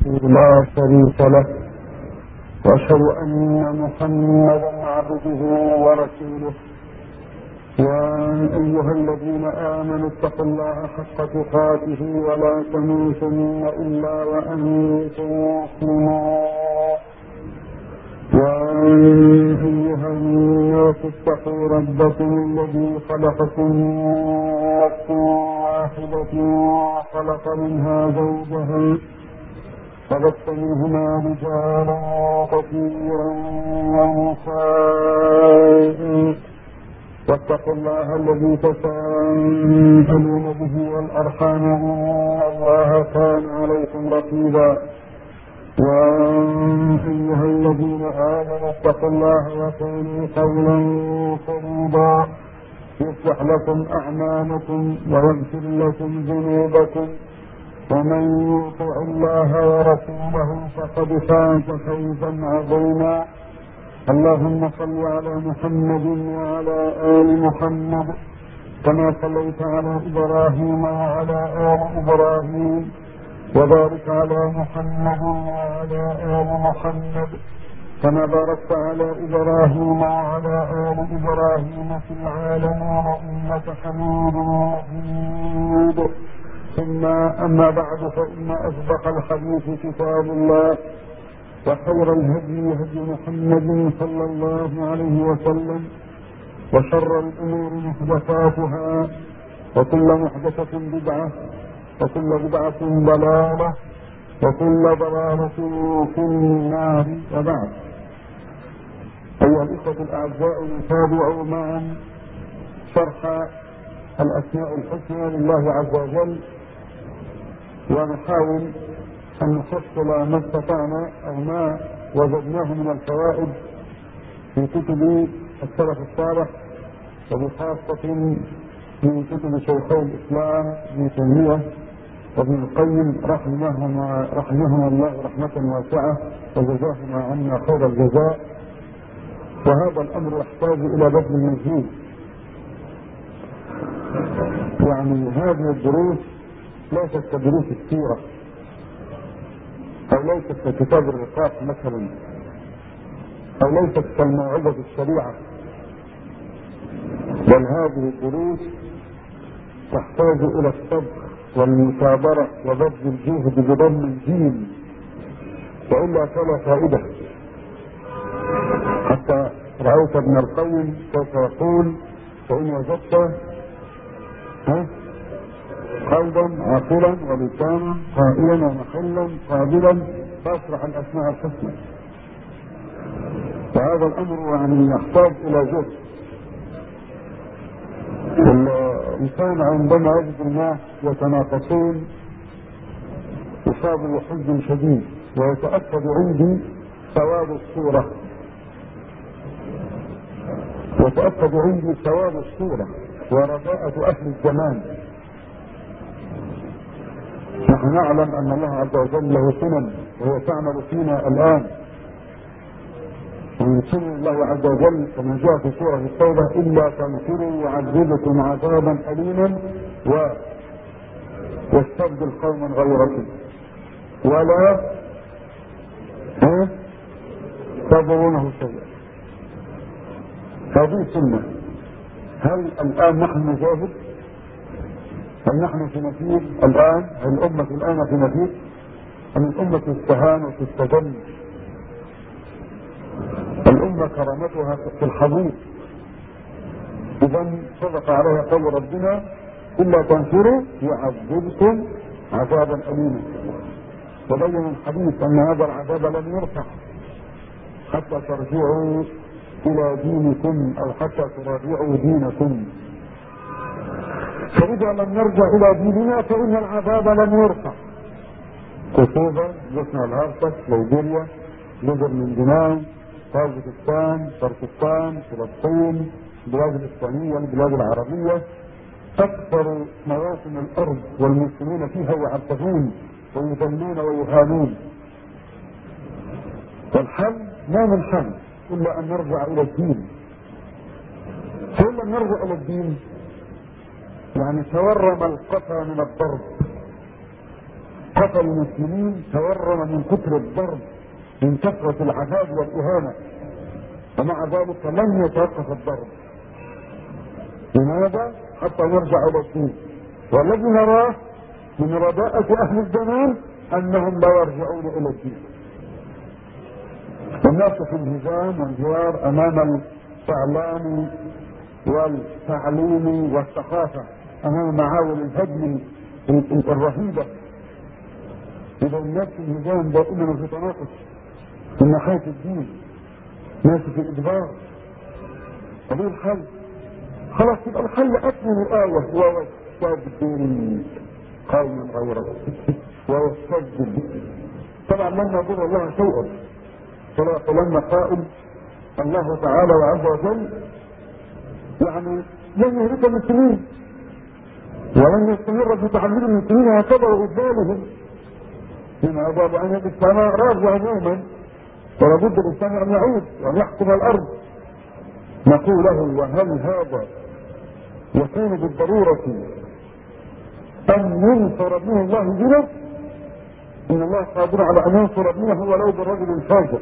لا شريك له، وأشهد أن محمدا عبده ورسوله. يا أيها الذين آمنوا اتقوا الله حق تقاته ولا تموتن إلا وأنتم مسلمون. يا أيها الناس اتقوا ربكم الذي خلقكم من نفس واحدة وخلق منها زوجها وبث منهما رجالا كثيرا ونساء، واتقوا الله الذي تساءلون به والأرحام إن الله كان عليكم رقيبا. يا أيها الذين آمنوا اتقوا الله وقولوا قولا سديدا يصلح لكم أعمالكم ويغفر لكم ذنوبكم، ومن يطع الله ورسوله فقد فاز فوزا عظيما. اللهم صل على محمد وعلى آل محمد كما صليت على إبراهيم وعلى آل إبراهيم، وبارك على محمد وعلى آل محمد كما باركت على إبراهيم وعلى آل إبراهيم في العالمين إنك حميد مجيد. ثم أما بعد، فإن أصدق الحديث كتاب الله، وخير الهدي هدي محمد صلى الله عليه وسلم، وشر الأمور محدثاتها، وكل محدثة بدعة، وكل بدعة ضلالة، وكل ضلالة في النار. وبعد، أيها الإخوة الأعزاء، نتابع معا شرح الأسماء الحسنى لله عز وجل، ونحاول أن نحصل ما استطعنا أو ما وجدناه من الفوائد في كتب السلف الصالح، وبخاصة من كتب شيخي الإسلام ابن تيمية وابن القيم رحمهما الله رحمة واسعة، وجزاهما عنا خير الجزاء. وهذا الأمر يحتاج إلى بذل مجهود، يعني هذه الدروس ليست كدروس السيرة، أو ليست ككتاب الرقاق مثلا، أو ليست كالموعظة الشريعة، بل هذه الدروس تحتاج إلى الصبر والمثابرة وبذل الجهد بضم الجيم، وإلا فلا فائدة. حتى رأيت ابن القيم كيف يقول: فإن وجدت قلبا عاقلا ولسانا قائلا ومحلا قابلا فاشرح الأسماء الحسنى. وهذا الأمر يعني يحتاج إلى جهد. الإنسان عندما يجد الناس يتناقصون يصاب بحزن شديد، ويتأكد عندي ثواب الصورة، ويتأكد عندي ثواب الصورة ورجاءة أهل الزمان. نحن نعلم أن الله عز وجل له سنن، وهو تعمل فينا الآن. ومن سنن الله عز وجل كما جاء في سورة التوبة: إلا تنصروا يعذبكم عذابا أليما ويستبدل قوما غيركم ولا تضرونه شيئا. هذه سنة. هل الآن نحن نجاهد؟ هل نحن في نفير الآن؟ هل الأمة الآن في نفير؟ أم الأمة تستهان وتستذل؟ الأمة كرامتها في الحضيض. إذا صدق عليها قول ربنا: إلا تنصروا يعذبكم عذابا أليما. وبين الحديث أن هذا العذاب لن يرفع حتى ترجعوا إلى دينكم، أو حتى تراجعوا دينكم. فإذا لم نرجع إلى ديننا فإن العذاب لن يرفع. كوبا، بوسنيا والهرسك، ليبيريا، جزر من دماغ، طاجكستان، تركستان، فلسطين، البلاد الإسلامية، البلاد العربية، أكثر مواطن الأرض والمسلمين فيها يعذبون ويذلون ويهانون. والحل ما من حل إلا أن نرجع إلى الدين. فإن لم نرجع إلى الدين يعني تورم القفا من الضرب، قتل المسلمين تورم من كثر الضرب من كثرة العذاب والإهانة، ومع ذلك لم يتوقف الضرب. لماذا؟ حتى نرجع إلى الدين. والذي نراه من رداءة أهل الزمان أنهم لا يرجعون إلى الدين. الناس في انهزام وانهيار أمام الإعلام والتعليم والثقافة، أمام معاول الهدم الرهيبة. إذا الناس في انهزام دائما وفي تناقص من ناحية الدين، ناس في الإدبار. هذه الحل خلاص، يبقى الحل أكمل الآية: ويستبدل قوما غيركم ويستبدل. طبعا لن يضر الله شيئا، فلما قائل الله تعالى وعز وجل يعني لن يهلك المسلمين ولن يستمر في تعليم المسلمين هكذا وإذلالهم، لماذا؟ لأن الإسلام راجع يوما ولابد الإسلام أن يعود وأن يحكم الأرض. نقول له: وهل هذا يكون بالضرورة أن ينصر ابنه الله بنا؟ إن الله قادر على أن ينصر ابنه ولو بالرجل الفاجر.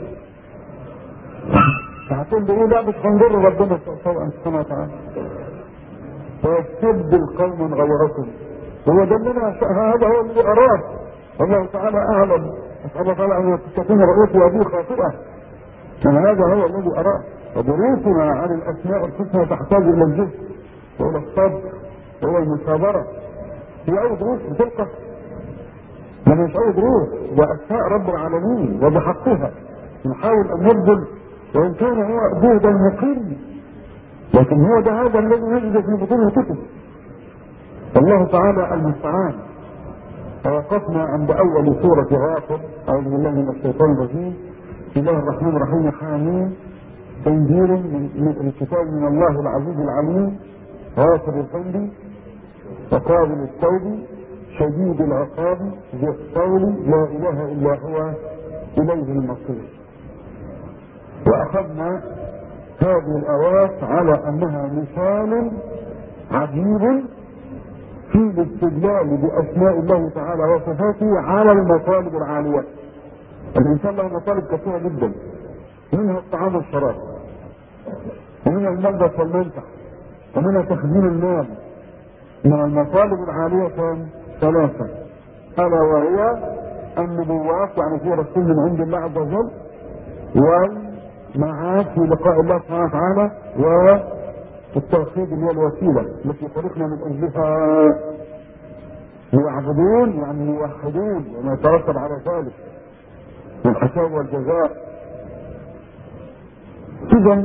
فهتقول لي إيه؟ لا مش هنضر ربنا سبحانه وتعالى. ويستبدل قوما غيركم. هو ده اللي هذا هو الذي أراد والله تعالى أعلم. أسأل الله تعالى أن تكون رؤيتي هذه خاطئة، أن هذا هو الذي أراد. ودروسنا عن الأسماء الحسنى تحتاج إلى الجهد وإلى الصبر وإلى المثابرة. هي أول دروس بتلقى، لما مش أول دروس، وأسماء رب العالمين وبحقها نحاول أن نبذل، وإن كان هو جهدا مقيم، لكن هو ده هذا الذي يجد في بطون الكتب. الله تعالى المستعان. فوقفنا عند أول سورة غافر. أعوذ بالله من الشيطان الرجيم. بسم الله الرحمن الرحيم. حامين. تنزيل من الكتاب من الله العزيز العليم. غافر الذنب وقابل التوب شديد العقاب ذي الطول لا إله إلا هو إليه المصير. وأخذنا هذه الآيات على أنها مثال عجيب في الاستدلال بأسماء الله تعالى وصفاته على المطالب العالية. الإنسان له مطالب كثيرة جدا، منها الطعام والشراب، ومنها الملبس والمنفع، ومنها تخزين المال. من المطالب العالية ثلاثة، ألا وهي النبوات، يعني في رسول من عند الله عز وجل، والمعاد في لقاء الله سبحانه وتعالى، والتوحيد اللي هي الوسيلة التي خلقنا من أجلها يعبدون، يعني يوحدون، وما يترتب على ذلك من الحساب والجزاء. إذا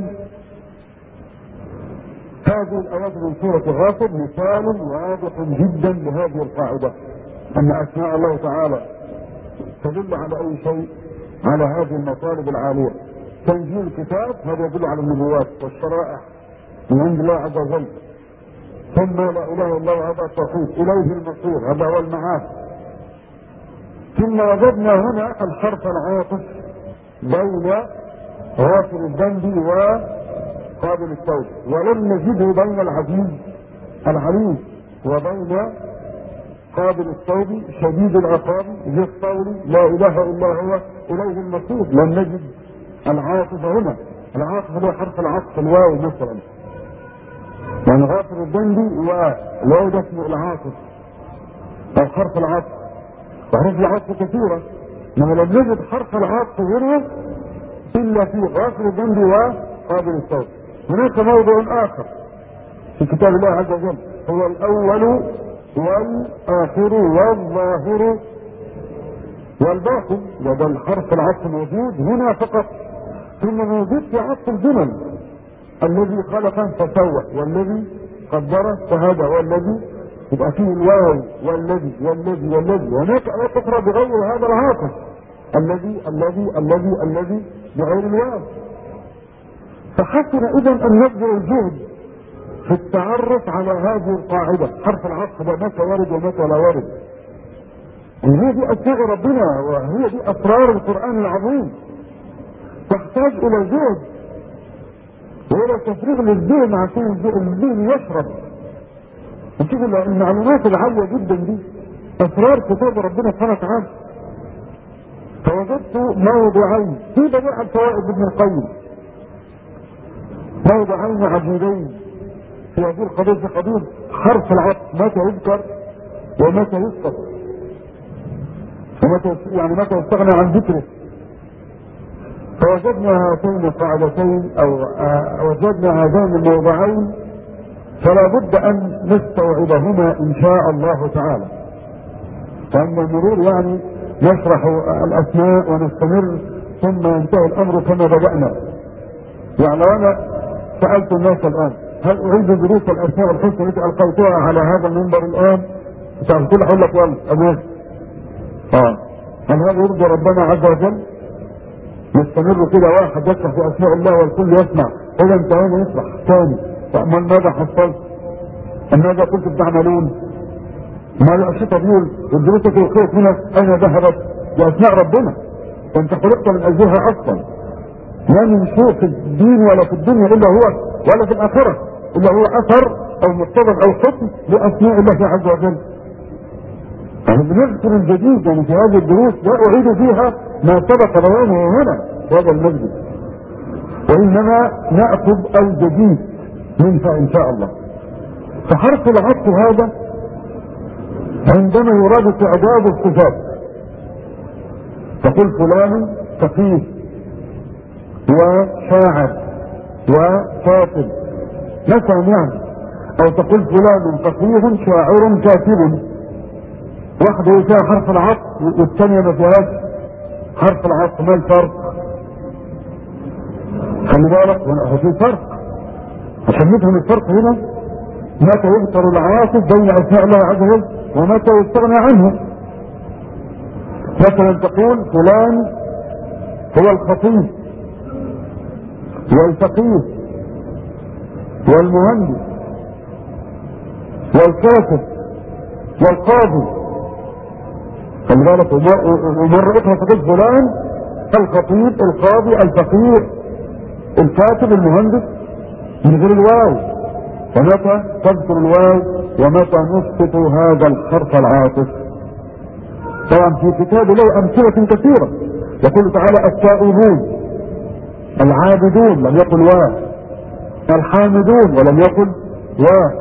هذه الآيات من سورة غافر مثال واضح جدا لهذه القاعدة، أن أسماء الله تعالى تدل على أي شيء؟ على هذه المطالب العالية. تنزيل الكتاب هذا يدل على النبوات والشرائع من عند الله عز وجل. ثم لا إله إلا الله هذا التوحيد، إليه المصير هذا هو المعاد. ثم وجدنا هنا الحرف العاطف بين غافر الذنب وقابل التوبة، ولم نجده بين العزيز العليم وبين قابل التوب شديد العقاب ذي الطول لا إله إلا هو إليه المصير. لم نجد العاطف هنا. العاطف هو حرف العطف، الواو مثلا، يعني غافر الذنب والواو ده اسمه العاطف أو حرف العطف. وحروف العطف كثيرة، إنما لم نجد حرف العطف هنا إلا في غافر الذنب وقابل التوب. هناك موضع آخر في كتاب الله عز وجل، هو الأول والآخر والظاهر والباطن، وده الحرف العطف موجود هنا فقط، ثم موجود في عطف الجمل: الذي خلق فسوى والذي قدر فهدى والذي، يبقى فيه الواو والذي والذي والذي. هناك آيات أخرى بغير هذا العاطف، الذي الذي الذي الذي بغير الواو. فحسن إذن أن نبذل الجهد في التعرف على هذه القاعدة، حرف العطف ده متى ورد ومتى لا ورد. وهي دي أسماء ربنا، وهي دي أسرار القرآن العظيم، تحتاج إلى جهد وإلى تفريغ للذهن عشان الذهن يشرب. وشوف المعلومات العالية جدا دي اسرار كتاب ربنا سبحانه وتعالى. فوجدت موضعين في بديع الفوائد ابن القيم، موضعين عجيبين في هذه القضيه، في قضيه حرف العطف متى يذكر ومتى يسقط، ومتى يعني متى يستغنى عن ذكره. فوجدنا هاتين القاعدتين او وجدنا هذين الموضعين، فلا بد ان نستوعبهما ان شاء الله تعالى. فاما المرور يعني نشرح الاسماء ونستمر ثم ينتهي الامر كما بدأنا. يعني لو انا سألت الناس الان هل اعيد دروس الاسماء الحسنى التي القيتها على هذا المنبر الان؟ كل اقول لك والله ابوك هل هذا يرضي ربنا عز وجل؟ يستمر كده واحد يشرح في اسماء الله والكل يسمع، اذا انتهينا نشرح ثاني. فأمال ماذا حصلت؟ ماذا كنتم تعملون؟ ما الأنشطة دي والدروس التوقيت هنا أين ذهبت؟ بأسماء ربنا، وأنت خلقت من أجلها أصلا. ما من شيء في الدين ولا في الدنيا إلا هو، ولا في الآخرة إلا هو أثر أو مقتضى أو حكم لأسماء الله عز وجل. يعني بنذكر الجديد يعني في هذه الدروس لا أعيد فيها ما سبق بيانه هنا في هذا المسجد، وإنما نأخذ الجديد منها إن شاء الله. فحرف العطف هذا عندما يراد تعداد الصفات، تقول فلان فقيه وشاعر وكاتب مثلا يعني، او تقول فلان فقيه شاعر كاتب، واحدة فيها حرف العطف والثانية ما فيهاش حرف العطف. ما الفرق؟ خلي بالك هو في فرق عشان نفهم الفرق هنا. متى يذكر العاطف بين اسماء الله عز وجل ومتى يستغنى عنه. مثلا تقول فلان هو الخطيب والفقيه والمهندس والكاتب والقاضي. خلي بالك ومرة اخرى تقول فلان الخطيب القاضي الفقيه الكاتب المهندس من غير الواو. ومتى تذكر الواو ومتى نسقط هذا الحرف العاطف. طبعا في كتاب له امثله كثيره، يقول تعالى التائبون العابدون لم يقل واو، الحامدون ولم يقل واو،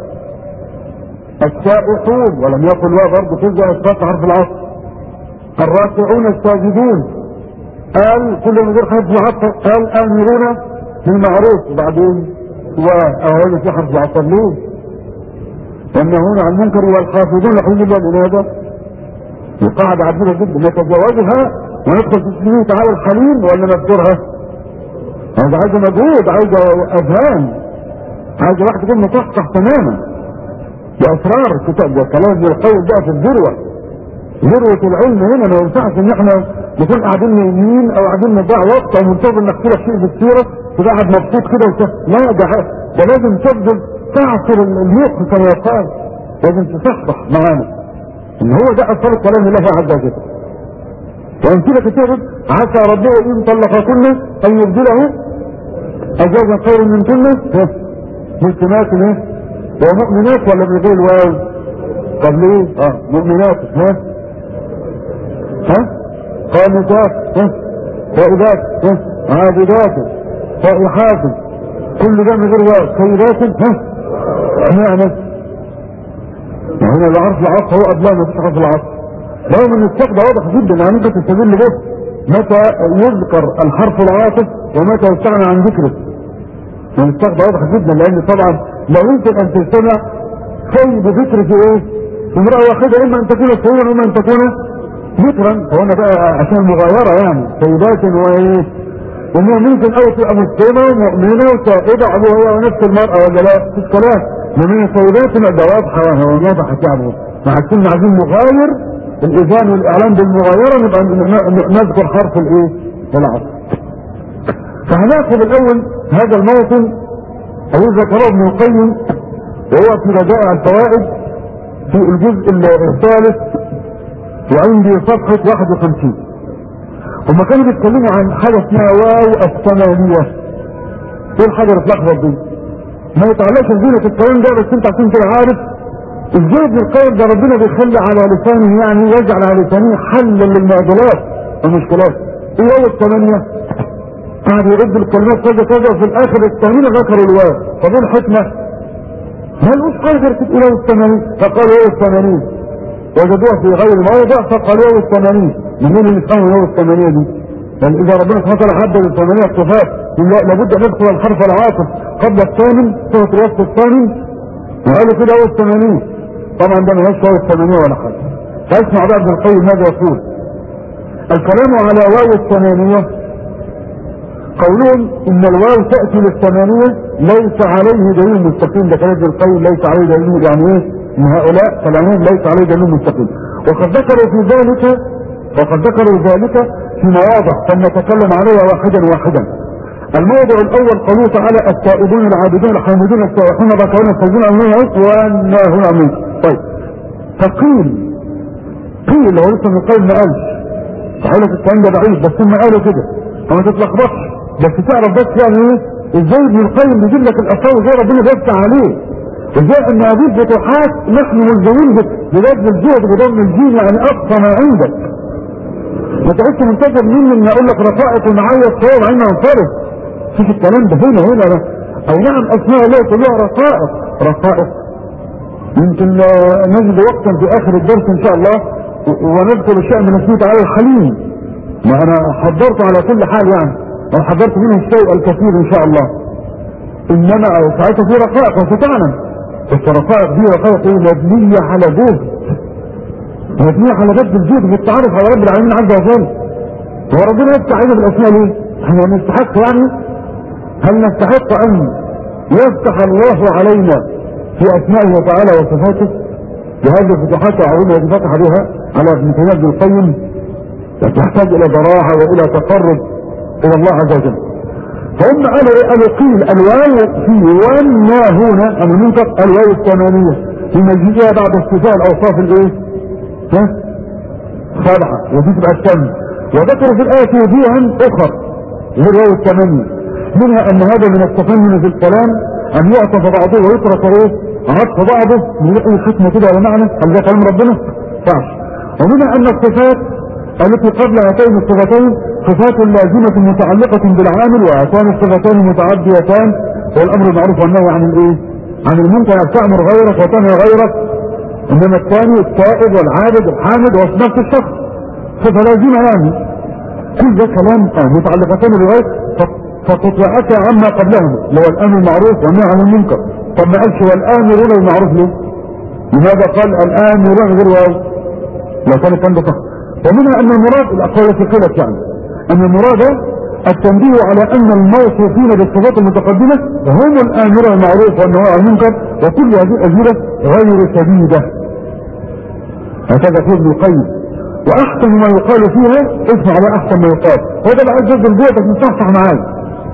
السائحون ولم يقل واو، برضه ترجع اسقاط حرف العطف. الراكعون الساجدون قال كل من غير حرف العطف، قال امرون بالمعروف وبعدين وأهل في حرف العطف ليه؟ والنهون عن المنكر والحافظون لحدود الله لماذا؟ القاعدة عجيبة جدا، نتجاوزها وندخل في اسمه تعالى الحليم ولا نذكرها؟ هذا عايز مجهود، عايز اذهان، عايز واحد يكون مصحصح تماما باسرار الكتاب. ده كلام ابن القيم بقى في ذروة العلم هنا. ما ينفعش ان احنا نكون قاعدين يمين او قاعدين نضيع وقت او منتظر انك تقرا شيء في السيره تبقى قاعد مبسوط كده لا، ده لازم تبذل تعصر المخ كما يقال، لازم تصحصح معانا ان هو ده اثر كلام الله عز وجل. وامثله كتير عسى ربه ان طلقكن ان يبدله ازواجا خيرا منكن مسلمات ومؤمنات ولا بغير الواو؟ طب ليه؟ مؤمنات قانتات تائبات عابدات صائحات كل ده من غير واو، سيدات اشمعنى؟ هنا العرف العطف هو قبلها ما فيش عرف العطف. رغم ان السقف واضح جدا يعني انت تستدل به متى يذكر الحرف العاطف ومتى يستغنى عن ذكره. يعني السقف واضح جدا، لان طبعا لا يمكن ان تستمع شيء بذكر في ايه؟ امرأة واحدة اما ان تكون صغيرا واما ان تكون ذكرا. فهنا بقى عشان المغايرة يعني سيدات وايه؟ وانه ممكن او تبقى مسلمة ومؤمنة وتائبة ابوها ونفس المرأة ولا لا؟ في الكلام من السيدات لا ده واضحة وواضحة يعني. مع كل عايزين نغاير الاذان والاعلام بالمغايرة نبقى نذكر حرف الايه؟ العطف. فهناخذ الاول هذا الموطن الذي ذكره ابن القيم وهو في بدائع الفوائد في الجزء الثالث وعندي صفحة 51. هما كانوا بيتكلموا عن حاجة اسمها واو الثمانية. ايه الحاجة اللي اتلخبط دي؟ ما يتعلقش بزينة الكلام ده، بس انت عشان كده عارف ازاي ابن القيم ده ربنا بيخلي على لسانه، يعني يجعل على لسانه حلا للمعضلات والمشكلات. ايه اول 8 قاعد يرد الكلمات كذا كذا وفي الاخر الثانيين ذكروا الواو. طب ايه الحكمه؟ ما لقوش قادر تقول له 80 فقالوا له 80 وجدوها في غير موضع فقالوا له 80. منين اللي فهموا له 80 دي؟ يعني اذا ربنا سبحانه وتعالى حدد ال8 صفات لابد ان يدخل الحرف العاطف قبل الثامن صفه الوصف الثامن وقالوا كده هو 80. طبعا ده ما هوش هو 80 ولا حاجه. فاسمع بقى ابن القيم ماذا يقول. الكلام على واو الثمانيه قولهم ان الواو تاتي للثمانيه ليس عليه دليل مستقيم. ده كلام ابن القيم ليس عليه دليل، يعني ايه؟ ان هؤلاء كلامهم ليس عليه دليل مستقيم. وقد ذكروا ذلك في مواضع فلنتكلم عليها واحدا. الموضع الاول قوله تعالى التائبون العابدون الحامدون السائحون الراكعون الساجدون والناهون عن المنكر. طيب فقيل لو لسه ابن القيم ما قالش صحيح الكلام ده ضعيف بس هم قالوا كده فما تتلخبطش، بس تعرف بس يعني ايه ازاي ابن القيم بيجيب لك الاسرار ازاي ربنا بيفتح عليه، ازاي ان هذه الفتوحات نحن ملزمين ببذل الجهد بضم الجيم يعني اقصى ما عندك. ما تعيش منتظر مني ان اقول لك رقائق ومعايا الصور عنا انصرف. شوف الكلام ده هنا اي نعم اسماء الله كلها رقائق يمكن نجد وقتا في اخر الدرس ان شاء الله ونذكر الشيء من اسمه تعالى الحليم. ما انا حضرت على كل حال يعني انا حضرت منه الشيء الكثير ان شاء الله. انما ساعتها في رقائق وستعلم بس الرقائق دي رقائق مبنية على جهد، مبنية على بذل الجهد بالتعرف على رب العالمين عز وجل. هو ربنا يفتح علينا بالاسماء ليه؟ احنا نستحق يعني؟ هل نستحق ان يفتح الله علينا في اسمائه وتعالى وصفاته بهذه الفتوحات العظيمة التي فتح بها على ابن تيمية ابن القيم؟ تحتاج الى ضراعة والى تقرب الى الله عز وجل. فهم قالوا قيل الواو في والناهون عن المنكر الواو الثمانية في مجيئها بعد استيفاء الاوصاف الايه؟ سبعة ودي تبقى الثامنة. وذكروا في الآية وجوها اخر غير الواو الثمانية منها ان هذا من التفنن في الكلام ان يعطف بعضه ويترك ايه؟ عطف بعضه من اي ختمة كده على معنى هل ده كلام ربنا؟ صح. ومنها ان الصفات التي قبل هاتين الصفتين صفات لازمة متعلقة بالعامل وهاتان الصفتين متعديتان والامر المعروف والنهي عن الايه؟ عن المنكر تأمر غيرك وتنهى غيرك. انما الثاني التائب والعابد والحامد هو نفس الشخص صفة لازمة يعني كل ده كلام متعلقتان بالغير فتطلعك عما قبلهم اللي هو الامر المعروف والنهي عن المنكر. طب ما قالش والامرون بالمعروف ليه؟ لماذا قال الامرون غير واو؟ لو كان الكلام ده صح. ومنها ان المراد الاقوال في قلت يعني ان المراد التنبيه على ان الموصوفين بالصفات المتقدمة هم الامر المعروف والنهي عن المنكر وكل هذه الامثله غير سديدة. هكذا في ابن القيم. واحسن ما يقال فيها اسمع بقى احسن ما يقال هذا اللي عايز يفضل جوتك مصحصح معايا.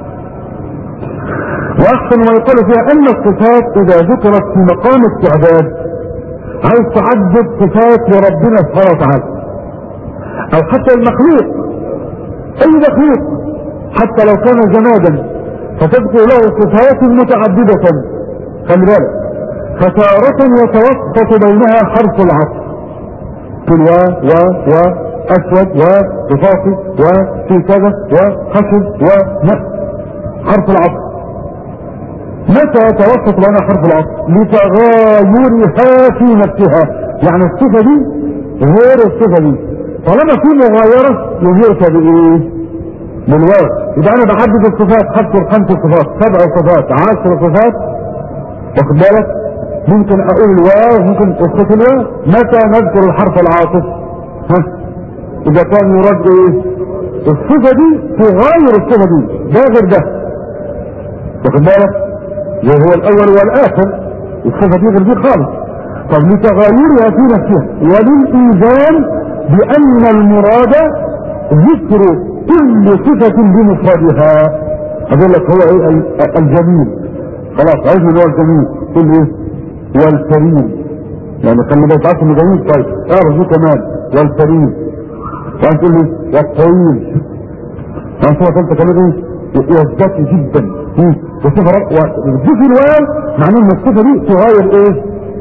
واحسن ما يقال فيها ان الصفات اذا ذكرت في مقام استعداد عايز تعدد صفات لربنا سبحانه وتعالى او حتى المخلوق اي مخلوق حتى لو كان جمادا فتذكر له صفات متعددة خلي بالك فتارة يتوسط بينها حرف العطف كل اسود وصافي وفي كذا وخشب حرف العطف. متى يتوسط بينها حرف العطف؟ لتغايرها في نفسها يعني الصفة دي غير الصفة دي طالما في مغايرة يغيرك بايه؟ بالواو. يبقى انا بحدد الصفات حتى 5 صفات 7 صفات 10 صفات واخد بالك ممكن اقول الواو ممكن اسقط الواو. متى نذكر الحرف العاطف؟ اذا كان يرد ايه؟ الصفة دي تغير الصفة دي ده غير ده واخد بالك وهو الاول والاخر الصفة دي غير دي خالص. طب لتغيرها في نفسها وللإيذان بأن المراد ذكر كل صفة بمفردها. اقول لك هو ايه الجميل خلاص عايز من هو الجميل كل ايه والكريم يعني خلي بالك عارف انه جميل طيب اعرف دي كمان والكريم وانت تقول لي والطويل وانت قلت كمان ايه والذكي جدا وصفة ذكر الواو معناه ان الصفة دي تغير ايه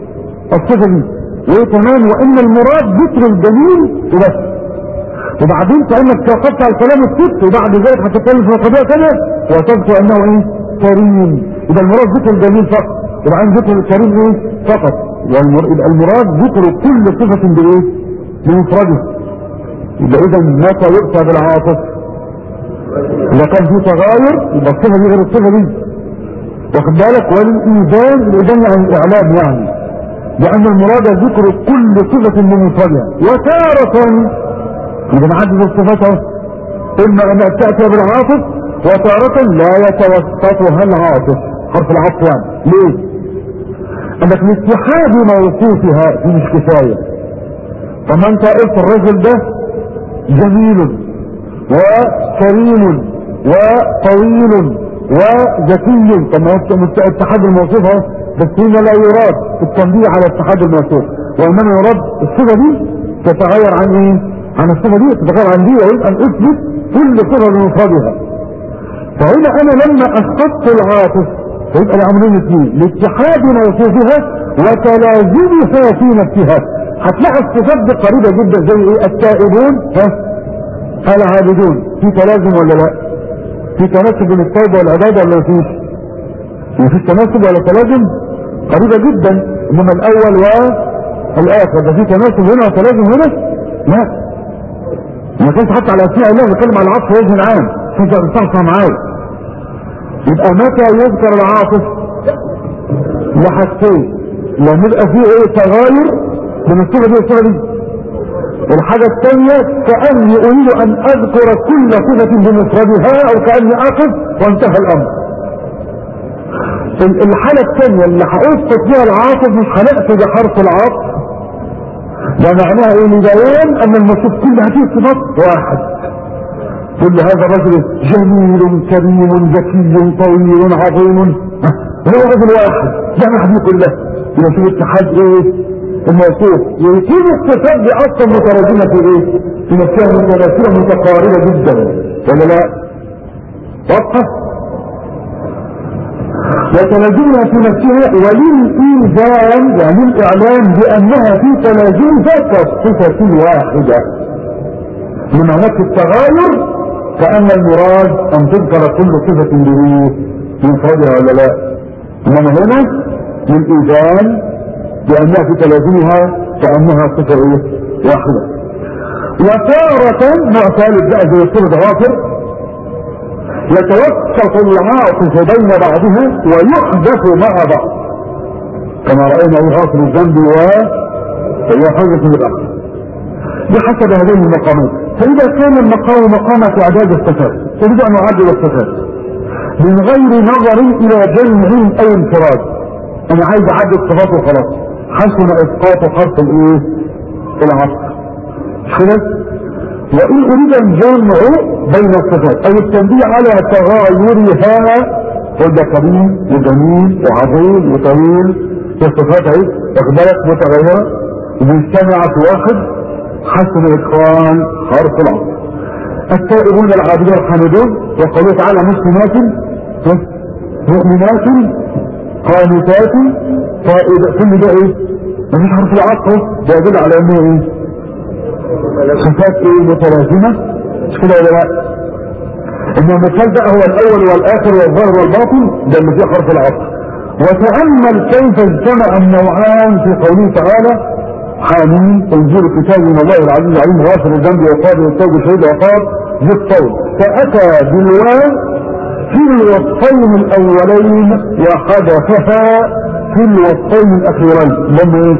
الصفة دي. وايه كمان؟ وان المراد ذكر الجميل وبس. وبعدين كأنك توقفت على الكلام الست، وبعد ذلك هتتكلم في قضية ثانية وتذكر انه ايه؟ كريم. يبقى المراد ذكر الجميل فقط، وبعدين ذكر الكريم ايه؟ فقط. يبقى المراد ذكر كل صفة بايه؟ بمفردها. يبقى اذا متى يؤتى بالعاطف؟ اذا كان في تغاير يبقى الصفة دي غير الصفة دي، واخد بالك؟ والايذان، الايذان يعني الاعلام يعني، لان المراد ذكر كل صفة بمفردها. وتارة اذا نعدد الصفات اما ان تأتي بالعاطف، وتارة لا يتوسطها العاطف، حرف العطف يعني. ليه؟ انك لاتحاد موصوفها دي مش كفاية. طب انت قلت الرجل ده جميل وكريم وطويل وذكي، طب ما اتحاد الموصوف اهو، بس هنا لا يراد التنبيه على اتحاد الموصوف، وانما يراد الصفة دي تتغير عن ايه؟ عن الصفة دي تتغير عن دي، ويبقى ان اثبت كل صفة بمفردها. فهنا انا لما اختص العاطف فيبقى الامرين اثنين، لاتحاد موصوفها وتلازمها في نفسها. هتلاقي الصفات دي قريبة جدا، زي ايه؟ التائبون العابدون، في تلازم ولا لا؟ في تناسب بين التوبة والعبادة ولا مفيش؟ مفيش تناسب ولا تلازم؟ قريبة جدا، انما الاول والاخر ده في تناسب هنا وتلازم هنا؟ لا، ما كانش حتى على اسماء الله، بيتكلم على العطف وجه عام، انت بتصحصح معايا. يبقى متى يذكر العاطف؟ لحاجتين، لما يبقى فيه ايه؟ تغاير من الصفة دي والصفة دي. الحاجة الثانية كأني أريد أن أذكر كل صفة بمفردها، أو كأني أقف وانتهى الأمر. الحالة الثانية اللي هأسقط فيها العاطف مش هنأتي بحرف العطف، ده معناها ايه؟ لبيان أن الموصوف كل هذه الصفات واحد. كل هذا الرجل جميل كريم ذكي طويل عظيم، هو رجل واحد جمع دي كلها. يبقى شوف اتحاد ايه؟ الموصوف. يكون الصفات دي اصلا مترادمه في ايه؟ في نفسها متناسبه متقاربه جدا ولا لا؟ واضحه؟ وتلازمها في نفسها وللإيذان يعني الاعلام بانها في تلازمها كالصفه الواحده. من هناك التغاير كأن المراد ان تذكر كل صفه بمفردها ولا لا؟ انما هنا للإيذان لأنها في تلازمها كأنها صفة ايه؟ واحدة. وتارة نوع ثالث بقى زي صفة غافر، يتوسط العاطف بين بعضها ويحدث مع بعض، كما رأينا ايه؟ غافر الذنب ويحدث بالآخر بحسب هذين المقامات. فإذا كان المقام مقام إعداد الصفات تريد أن نعدد الصفات من غير نظر إلى جمع أو انفراد. أنا عايز أعدد صفات وخلاص، حسن اسقاط حرف الايه؟ العطف كده. وان اريد الجمع بين الصفات او التنبيه على تغايرها، وده كريم وجميل وعظيم وطويل، الصفات اهي اخبارك متغيره ومجتمعه في واحد، حسن ادخال حرف العطف. التائبون العابدون الحامدون، وقالوا تعالى مسلمات مؤمنات قانتات فائدة، كل ده ايه؟ مفيش حرف العطف، ده يدل على انه ايه؟ صفات ايه؟ متلازمة، مش كده ولا لا؟ انما المثال ده هو الاول والاخر والظاهر والباطن، ده اللي فيه حرف العطف. وتأمل كيف اجتمع النوعان في قوله تعالى حامين تنزيل الكتاب من الله العزيز العليم غافر الذنب وقابل التوب شهيد وقاب ذي الطول، فأتى بالواو في الوصفين الاولين وحدثها في الوصفين الاخيرين. لما ايه؟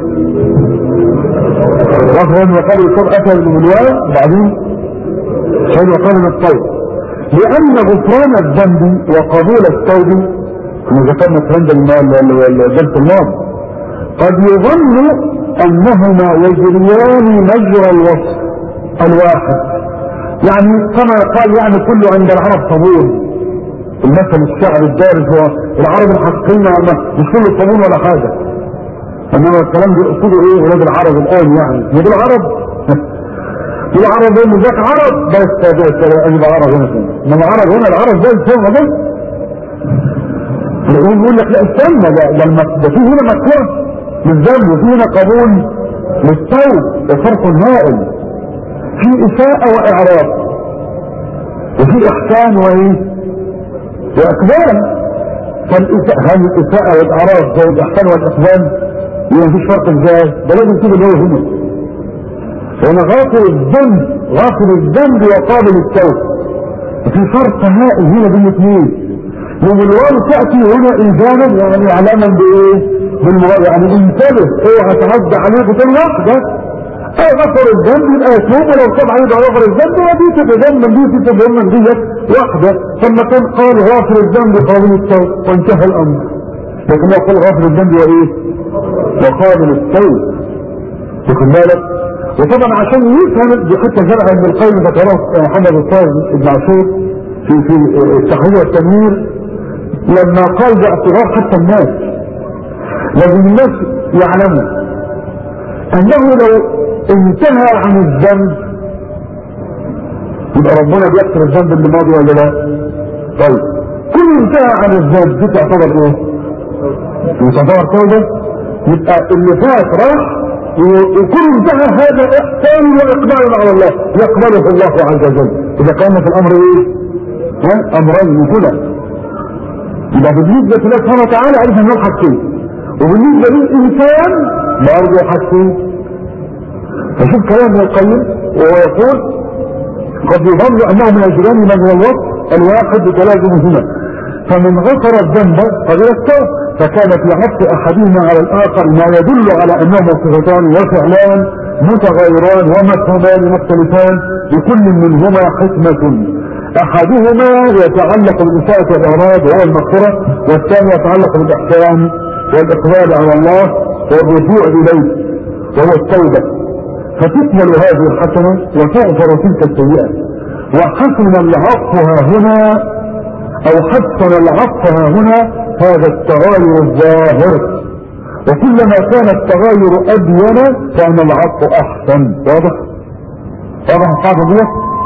غفرا وقال الصوت اتى بالواو وبعدين شهد وقال من الطول، لان غفران الذنب وقبول التوب كما ذكرنا الكلام ده الدرس الماضي قد يظن انهما يجريان مجرى الوصف الواحد، يعني كما قال يعني كل عند العرب صبور. المثل الشعر الدارج هو العرب الحقيقيين مش كل الصابون ولا حاجة، انما الكلام ده اقصده ايه؟ ولاد العرب الان يعني يقول العرب يقول العرب يقول ذاك عرب بس اجيب عرب هنا فين؟ انما العرب هنا العرب ده الفهم ده يقول لك لا استنى، ده في هنا مكروه للذنب وفينا قبول للتوب، وفرق هائل. في إساءة وإعراض، وفي إحسان وإيه وإقبال. هل الإساءة والإعراض زي الإحسان والإقبال؟ يعني مفيش فرق ازاي؟ ده لازم تيجي جوه هنا. هنا غافل الذنب وقابل التوب. وفي فرق هائل هنا بين الاثنين. والواو تأتي هنا إلزاما يعني إعلاما بإيه؟ يعني انتبه اوعى تعدى عليه بدون واحدة. غفر الذنب يبقى يتوب، ولو تاب عليه غفر الذنب ودي تتضمن دي تتضمن ديت واحدة. ثم كان قال غافر الذنب قابل التوب وانتهى الأمر. لكن يقول غافر الذنب وإيه؟ وقابل التوب. واخد بالك؟ وطبعا عشان يفهم دي حتى زرع ابن القيم ذكره محمد الطاهر ابن عاشور في التحرير والتنوير لما قال باعتراف حتى الناس. لازم الناس يعلموا انه لو انتهى عن الذنب يبقى ربنا بيغفر الذنب اللي ماضي ولا لا؟ طيب كل انتهى عن الذنب دي تعتبر ايه؟ تعتبر توبه. يبقى اللي فات راح وكل انتهى هذا احسان واقبال على الله يقبله الله عز وجل. اذا كان في الامر ايه؟ امرين هنا. يبقى بالنسبه لله سبحانه وتعالى عرفنا انه حاجتين، وبالنسبه للانسان برضه حاجتين. فشوف كلام ابن القيم وهو يقول قد يظن انه من الجيران من هو الوصف الواحد بتلازمهما، فمن غفر الذنب قبل التوب فكان في عطف احدهما على الاخر ما يدل على انهما صفتان وفعلان متغيران ومفهومان مختلفان لكل منهما حكمة. احدهما يتعلق بالاساءة والاعراض وهو المغفرة، والثاني يتعلق بالاحسان والاقبال على الله والرجوع اليه وهو التوبة. فتكمل هذه الحسنة وتغفر تلك السيئة. وحسن العطفها هنا او حسن العطفها هنا هذا التغاير الظاهر، وكلما كان التغاير ابين كان العطف احسن. واضح القاعدة دي؟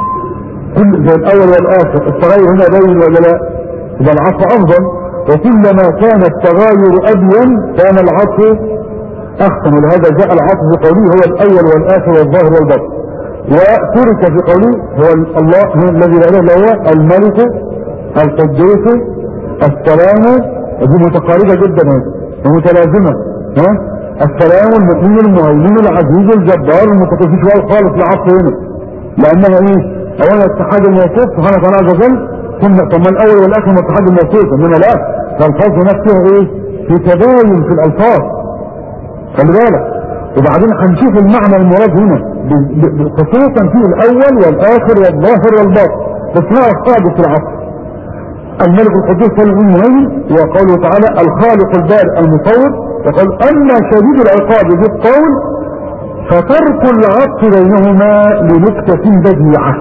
كل زي الاول والاخر التغاير هنا باين ولا لا؟ اذا العطف افضل. وكلما كان التغاير ابين كان العطف احسن، ولهذا جاء العطف في قوله هو الاول والاخر والظاهر والباطن. وترك في قوله هو الله هو الذي لا اله الا هو الملك القدوس السلام. دي متقاربة جدا ومتلازمة. السلام المؤمن المهيمن العزيز الجبار المتقدس. مفيش واو خالص العطف هنا لانها ايه؟ اولا اتحاد الموصوف سبحانه وتعالى عز وجل، ثم الاول والاخر من اتحاد الموصوف. انما لا، فالفاظ هناك فيها ايه؟ في تباين في الالفاظ، خلي بالك. وبعدين هنشوف المعنى المراد هنا خصوصا في الاول والاخر والظاهر والباطن. بس هو الصادق في العصر الملك القدوس المهيمن، وقوله تعالى الخالق البارئ المصور. وقال اما شديد العقاب بالقول فترك العطف بينهما لنكتة بديعة.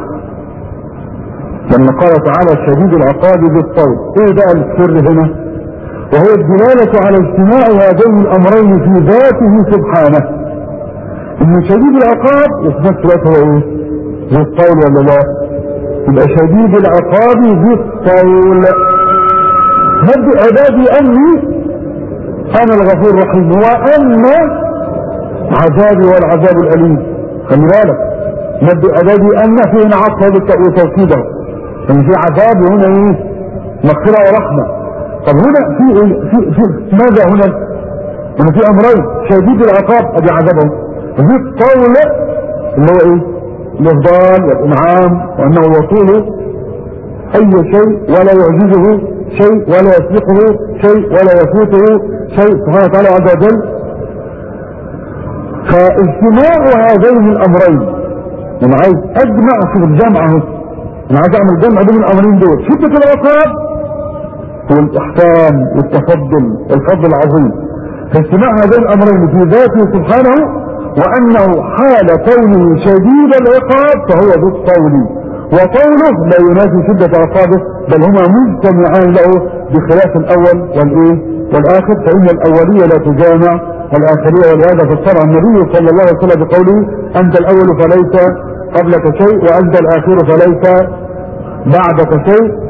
لما قال تعالى شديد العقاب بالقول، ايه بقى السر هنا؟ وهو الدلالة على اجتماع هذين الامرين في ذاته سبحانه. ان شديد العقاب وفي نفس الوقت هو ايه؟ بالقول ولا لا؟ يبقى شديد العقاب بالقول. نبئ عبادي اني انا الغفور الرحيم، وان عذابي والعذاب الاليم. خلي بالك، نبئ عبادي ان في هنا عطف وتوكيده، ان في عذاب وهنا ايه؟ مغفرة ورحمة. طب هنا في ماذا هنا؟ هنا في امرين، شديد العقاب ادي عذابهم، وفي القول اللي هو ايه؟ الافضال والانعام، وانه يطول اي شيء ولا يعجزه شيء ولا يسبقه شيء ولا يفوته شيء سبحانه وتعالى عز وجل. فاجتماع هذين الامرين، انا عايز اجمع في الجمع اهو، انا عايز اعمل جمع بين الامرين دول، شدة العقاب والاحسان والتفضل الفضل العظيم. فاجتماع هذين الامرين في ذاته سبحانه، وانه حال كونه شديد العقاب فهو ذو الطول، وطوله لا ينافي شدة عقابه، بل هما مجتمعان له بخلاف الاول والايه والاخر، فان الاولية لا تجامع الاخرية. ولهذا فسرها النبي صلى الله عليه وسلم بقوله انت الاول فليس قبلك شيء، وانت الاخر فليس بعدك شيء.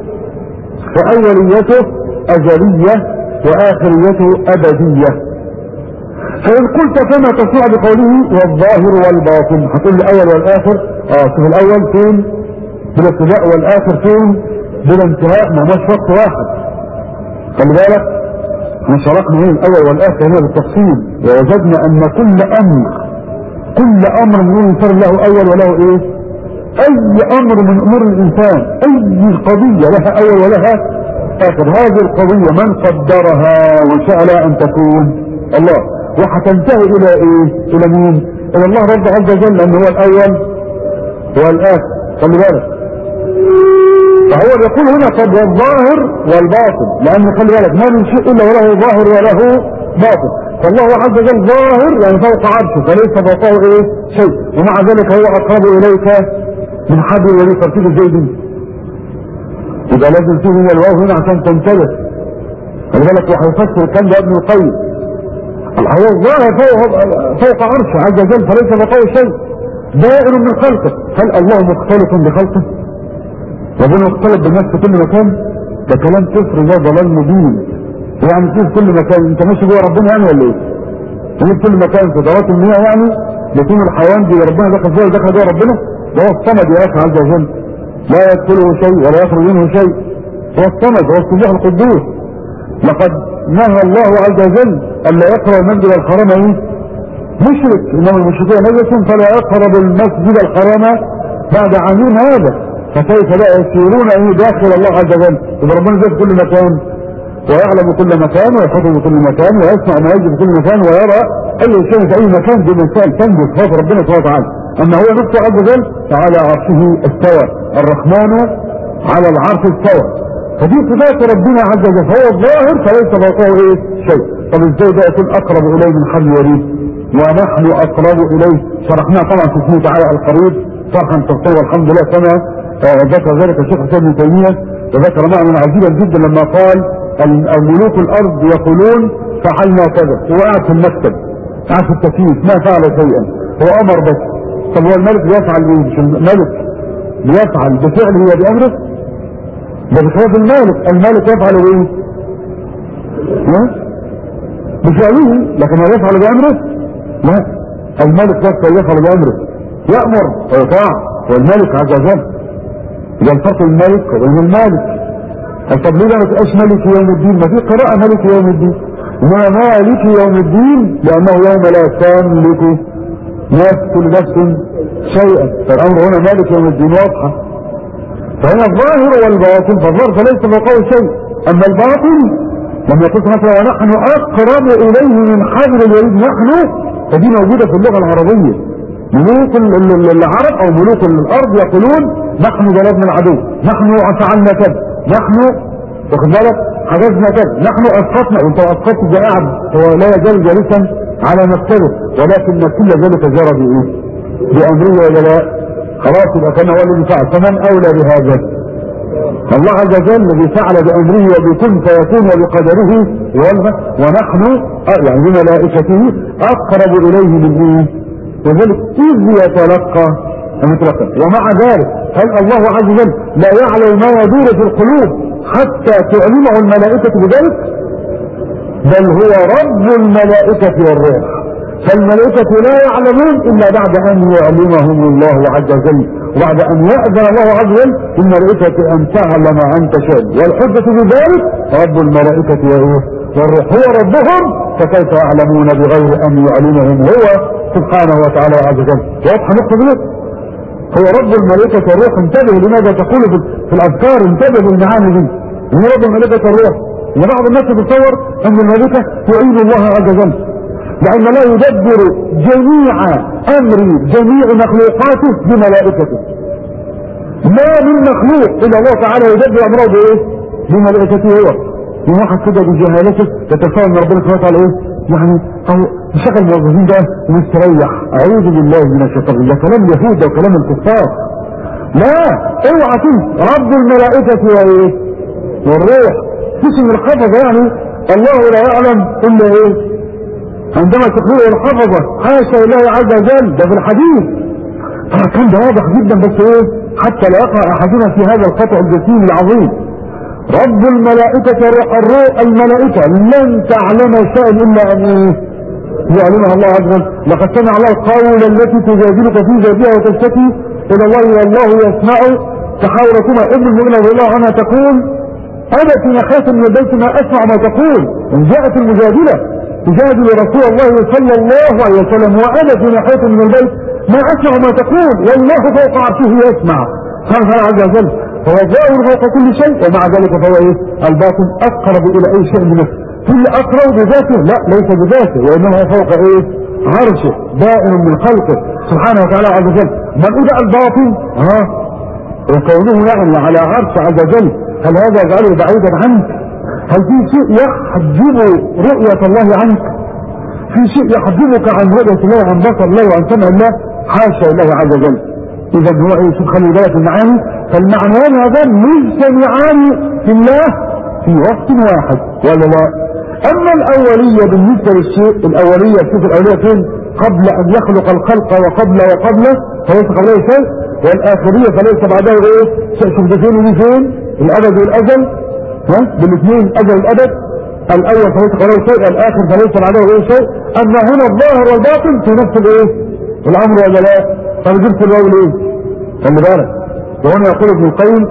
فاوليته ازلية واخريته ابدية. فإن قلت كما تصنع بقوله والظاهر والباطن، هتقول لي الأول والآخر. شوف الأول فين بلا ابتداء والآخر فين بلا انتهاء، ما مش وقت واحد. خلي بالك احنا شرحنا ايه الأول والآخر هنا بالتفصيل، ووجدنا أن كل أمر من الإنسان له أول وله إيه؟ أي أمر من أمور الإنسان، أي قضية لها أول ولها آخر. هذه القضية من قدرها وشاء لها أن تكون؟ الله. وحتنتهي إلى إيه؟ إلى مين؟ إلى الله رب عز وجل، لأنه هو الأول والآخر. خلي بالك فهو يقول هنا قد الظاهر والباطن، لأن خلي بالك ما من شيء إلا وله ظاهر وله باطن. فالله عز وجل ظاهر يعني فوق عرشه فليس فوقه إيه؟ شيء، ومع ذلك هو أقرب إليك من حبل الوريد. ترتيب ازاي دي؟ يبقى لازم فيه من الواو هنا عشان تنتبه. خلي بالك وهيفسر الكلام ده ابن القيم. هو الظاهر فوق عرشه عز وجل فليس فوقه شيء، دائر من خلقه. هل الله مختلف بخلقه؟ ربنا مختلف بالناس في كل مكان؟ ده كلام كفر، ده ضلال مبين. يعني في كل مكان انت ماشي جوه ربنا يعني ولا ايه؟ في كل مكان في ذوات المياه يعني لكن الحيوان دي ربنا دخل فيها ودخل جوه ربنا. ده هو الصمد يا اخي عز وجل، لا يدخله شيء ولا يخرج منه شيء. هو الصمد، هو السبوح القدوس. لقد نهى الله عز وجل الا يقرب المسجد الحرام ايه؟ مشرك، انما المشركون نجس فلا يقرب المسجد الحرام بعد عامين هذا. فكيف لا يسيرون ايه داخل الله عز وجل؟ اذا ربنا في كل مكان ويعلم كل مكان ويحفظ كل مكان ويسمع ما يجري في كل مكان ويرى اي شيء في اي مكان دي مسائل تنجز صفات ربنا سبحانه وتعالى. اما هو نفسه عز وجل فعلى عرشه استوى، الرحمن على العرش استوى. فدي صفات ربنا عز وجل، فهو الظاهر فليس فوقه ايه؟ شيء. طب ازاي ده يكون اقرب اليه من حبل الوريد ونحن اقرب اليه؟ شرحناها طبعا في اسمه تعالى القريب شرحا تفصيلا والحمد لله كما ذكر ذلك الشيخ حسين بن تيميه، وذكر معنى عجيبا جدا لما قال الملوك الارض يقولون فعلنا كذا، هو قاعد في المكتب قاعد في التكييف ما فعل شيئا، هو امر بس. طب هو الملك بيفعل ايه؟ مش الملك بيفعل بفعله وبامره؟ ده بخلاف الملك يفعل ايه؟ بفعله، لكن هو يفعل بامره؟ لا، الملك نفسه يفعل بامره، يامر ويطاع، والملك عز وجل. اذا الفرق الملك وبين المالك. طب ليه ما تبقاش ملك يوم الدين؟ ما في قراءة ملك يوم الدين، انما مالك يوم الدين لانه يوم لا تملك نفس شيئا، فالامر هنا مالك يوم الدين واضحة. فهنا الظاهر والباطن، فالظاهر فليس فوقه شيء، اما الباطن لما يقول مثلا ونحن اقرب اليه من حبل الوريد، نحن فدي موجودة في اللغة العربية. ملوك العرب او ملوك الارض يقولون نحن ضربنا العدو، نحن فعلنا كذا، نحن واخد بالك حجزنا كذا، نحن اسقطنا. وانت اسقطت ده قاعد هو لا يزال جالسا على مكتبه، ولكن كل ذلك جرى بايه؟ بامره ولا لا؟ خلاص يبقى كان هو الذي فعل، فمن اولى بهذا؟ الله عز وجل الذي فعل بامره وبكن فيكون وبقدره، ونحن يعني بملائكته اقرب اليه من ايه؟ وذلك إذ يتلقى المتلقى. ومع ذلك هل الله عز وجل لا يعلم ما يدور في القلوب حتى تعلمه الملائكة بذلك؟ بل هو رب الملائكة والروح، فالملائكة لا يعلمون إلا بعد أن يعلمهم الله عز وجل، وبعد أن يأذن الله عز وجل للملائكة أن تعلم عن تشاء. والحجة بذلك رب الملائكة والروح هو ربهم، فكيف يعلمون بغير أن يعلمهم هو سبحانه وتعالى عز وجل؟ واضحة نقطة دي؟ هو رب الملائكة والروح. انتبه لماذا تقول في الأذكار، انتبه للمعاني دي. هو رب الملائكة والروح. وبعض الناس بتصور أن الملائكة تعين الله عز وجل، لأن لا يدبر جميع أمر جميع مخلوقاته بملائكته. ما من مخلوق إلا الله تعالى يدبر أمره بإيه؟ بملائكته هو. واحد كده بجهالته يتصور ان ربنا سبحانه وتعالى ايه؟ يعني او شغل الموظفين ده ومستريح. اعوذ بالله من الشيطان، ده كلام اليهود وكلام الكفار. لا، اوعى تنسى رب الملائكة وايه؟ والروح. اسم الحفظة يعني الله لا يعلم الا ايه؟ عندما تقول الحفظة حاشا لله عز وجل، ده في الحديث. كان ده واضح جدا، بس ايه؟ حتى لا يقع احدنا في هذا الخطأ الجسيم العظيم. رب الملائكة الروح، الملائكة لن تعلم شيئا الا ان ايه؟ يعلمها الله عز وجل. لقد سمع الله قول التي تجادلك في زوجها وتشتكي الى الله والله يسمع تحاوركما. ابن المؤمن رضي الله عنها تقول انا في ناحية من البيت ما اسمع ما تقول. ان جاءت المجادلة تجادل رسول الله صلى الله عليه وسلم وانا في ناحية من البيت ما اسمع ما تقول والله فوق عرشه يسمع سبحانه عز وجل. فهو الظاهر فوق كل شيء ومع ذلك فهو ايه؟ الباطن اقرب الى اي شيء من نفسه. كل اقرب بذاته؟ لا ليس بذاته وانما فوق ايه؟ عرشه دائم من خلقه سبحانه وتعالى عز وجل. من اذا الباطن وكونه يعني على عرش عز وجل هل هذا يجعله بعيدا عنك؟ هل في شيء يحجب رؤية الله عنك؟ في شيء يحجبك عن رؤية الله وعن بصر الله وعن سمع الله؟ حاشا الله عز وجل. اذا هو ايه؟ شوف خلي بالك المعاني. فالمعنيان هذان مجتمعان في الله في وقت واحد ولا لا؟ اما الاولية بالنسبة للشيء الاولية شوف الاولية فين؟ قبل ان يخلق الخلق وقبله فليس قبله شيء. والاخرية فليس بعده ايه؟ شوف ده فين ودي فين؟ الابد والازل بالاثنين ازل الابد. الاول فليس قبله شيء الاخر فليس بعده ايه شيء. اما هنا الظاهر والباطن في نفس الايه؟ الامر ولا لا؟ طب جبت الواو ليه؟ خلي بالك. وهنا يقول ابن القيم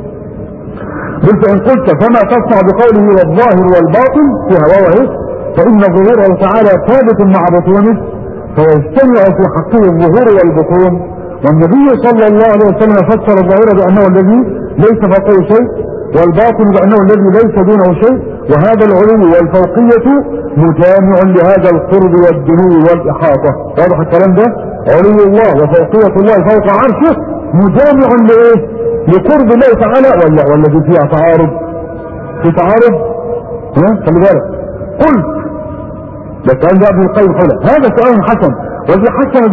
قلت ان قلت فما تصنع بقوله والظاهر والباطن فيها واو اهي فان ظهوره تعالى ثابت مع بطونه فيجتمع في حقه الظهور والبطون. والنبي صلى الله عليه وسلم فسر الظاهر بانه الذي ليس فوقه شيء والباطن بانه الذي ليس دونه شيء. وهذا العلو والفوقية مجامع لهذا القرب والدنو والاحاطة. واضح الكلام ده؟ علو الله وفوقية الله فوق عرشه مجامع لايه؟ لقرب الله تعالى ولا دي فيها تعارض؟ في تعارض؟ خلي بالك. قلت ده كان ده ابن القيم قوله هذا سؤال حسن وذي حسن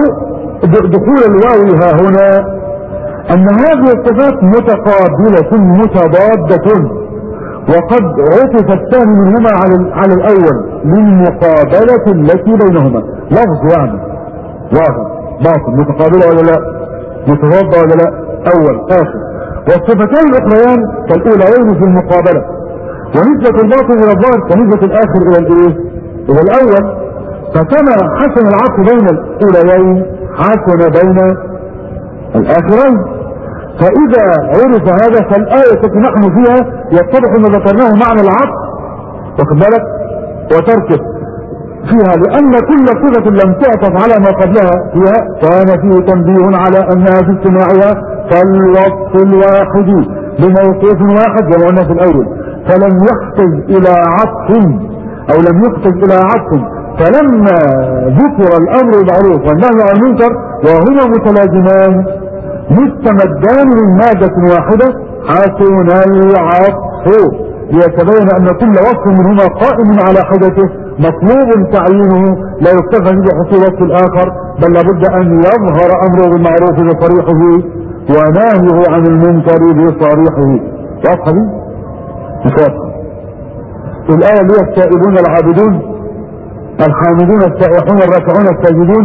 دخول الواو ها هنا ان هذه الصفات متقابلة متضادة وقد عطف الثاني منهما على الاول للمقابلة التي بينهما. لفظ يعني ظاهر باطن متقابلة ولا لا؟ متضادة ولا لا؟ اول اخر. والصفتان الاخريان كالاوليين في المقابلة ونسبة الباطن الى الظاهر كنسبة الاخر الى الايه؟ الى الاول. فكما حسن العطف بين الاوليين حسن بين الاخرين. فاذا عرف هذا فالايه التي نحن فيها يتضح ما ذكرناه معنى العطف واخد بالك وتركه فيها لان كل صفه لم تعطف على ما قبلها فيها كان فيه تنبيه على انها في اجتماعها كالوصف الواحد بموصوف واحد كما قلنا في الاول فلم يحتج الى عطف او لم يحتج الى عطف. فلما ذكر الامر بالمعروف والنهي عن المنكر وهما متلازمان مستمدان من مادة واحدة حسن العطف ليتبين ان كل وصف منهما قائم على حدته مطلوب تعيينه لا يكتفى بحصول وصف الاخر بل لابد ان يظهر امره بالمعروف بصريحه ونهيه عن المنكر بصريحه. واضحة دي؟ مش واضحة. الايه اللي هي التائبون العابدون الحامدون السائحون الراكعون الساجدون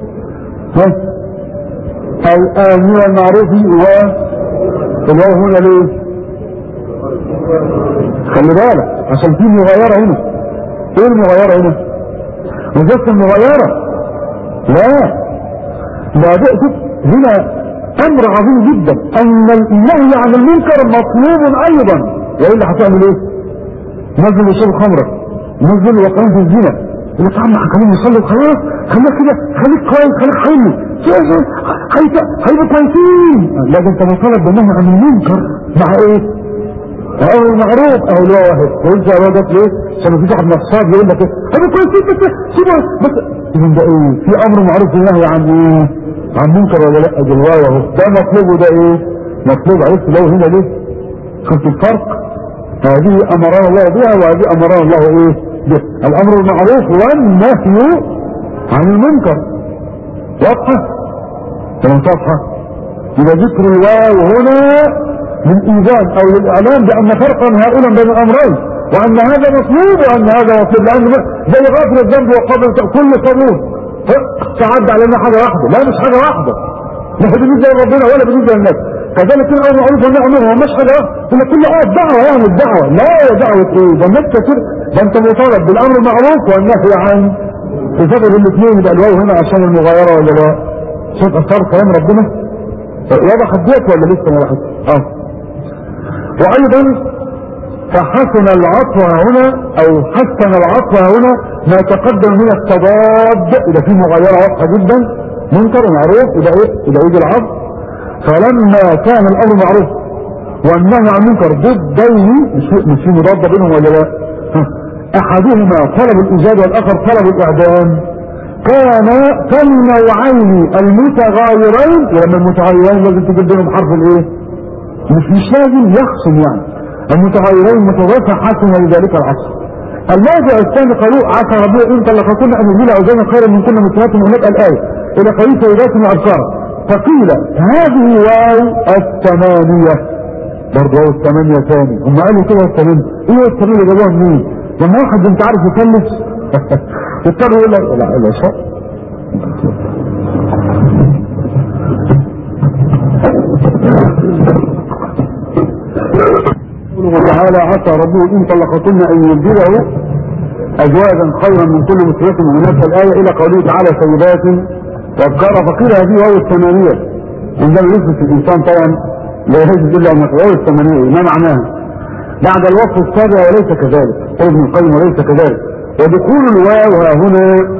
الآمرون بالمعروف والواو هنا ليه؟ خلي بالك عشان في مغايرة هنا. ايه المغايرة هنا؟ مش بس المغايرة لا بقيت هنا امر عظيم جدا ان النهي عن المنكر مطلوب ايضا والا هتعمل ايه؟ نزل يشرب خمرة نزل وقعين في الزنا يقول لك عم خلينا نصلي وخلاص خليك كده خليك كويس خليك حلو هيبقوا كويسين. لكن انت مطالب بالنهي عن المنكر مع ايه؟ او المعروف او لا واحد قلت يا واد ليه؟ عشان في واحد نصاب يقول لك هيبقوا كويسين بس سيبوا بس اذا ده ايه؟ في امر معروف والنهي عن ايه؟ عن منكر ولا لا؟ بالواو اهو ده مطلوب وده ايه؟ مطلوب. عرفت لو هنا ليه؟ شفت الفرق؟ هذه امرنا الله بها وهذه امرنا الله ايه؟ به. الامر المعروف والنهي عن المنكر. واضحة؟ تمام واضحة؟ إذا ذكر الواو هنا من إيجاد أو للإعلام بأن فرقا هائلا بين الأمرين وأن هذا مطلوب وأن هذا مطلوب لأن زي غافر الذنب وقبل كل صابون تعدى علينا حاجة واحدة. لا مش حاجة واحدة لا بالنسبة لربنا ولا بالنسبة للناس. كذلك الأمر معروف والنهي عن المنكر مش حاجة واحدة. إن كل الدعوة يعني الدعوة لا يا دعوة إيه؟ ده الناس كتير ده أنت مطالب بالأمر المعروف والنهي عن تفضل الاثنين يبقى الواو هنا عشان المغايرة ولا لا؟ شوف اثار كلام ربنا وضحت ديت ولا لسه ما وضحتش؟ وايضا فحسن العطف هنا او حسن العطف هنا ما تقدم من التضاد. اذا في مغايرة واضحة جدا منكر ومعروف يبقى ايه؟ يبقى يجي العطف. فلما كان الامر معروف والنهي عن المنكر ضدين، مش في مضاد بينهم ولا لا؟ احدهما طلب الايجاد والاخر طلب الاعدام، كان كالنوعين المتغايرين. ولما المتغايرين لازم تجيب بينهم حرف الايه؟ مش لازم يحسن يعني. المتغيرين متضافة حسن لذلك العصر. الموضع الثاني قالوا عسى ربنا ان طلقكن ان يزيل اوزان خيرا من كل مسلمات هناك الايه الى قريب سيدات وابصار. فقيل هذه واو الثمانيه، برضه واو الثمانيه ثاني. هم قالوا كده الثمانيه، ايه واو الثمانيه جابوها منين؟ لما واحد انت عارف يكلف يضطر يقول لك لا شاء وتعالى عسى ربه ان طلقكن ان يبدله ازواجا خيرا من كل مسلمات هناك الايه الى قوله تعالى سيدات وابكارا. فقيل هذه واو الثمانيه. عندما يثبت الانسان طبعا لا يجوز الا ان واو الثمانيه. ما معناها؟ بعد الوصف السابع وليس كذلك. ابن القيم وليس كذلك. ودخول الواو هنا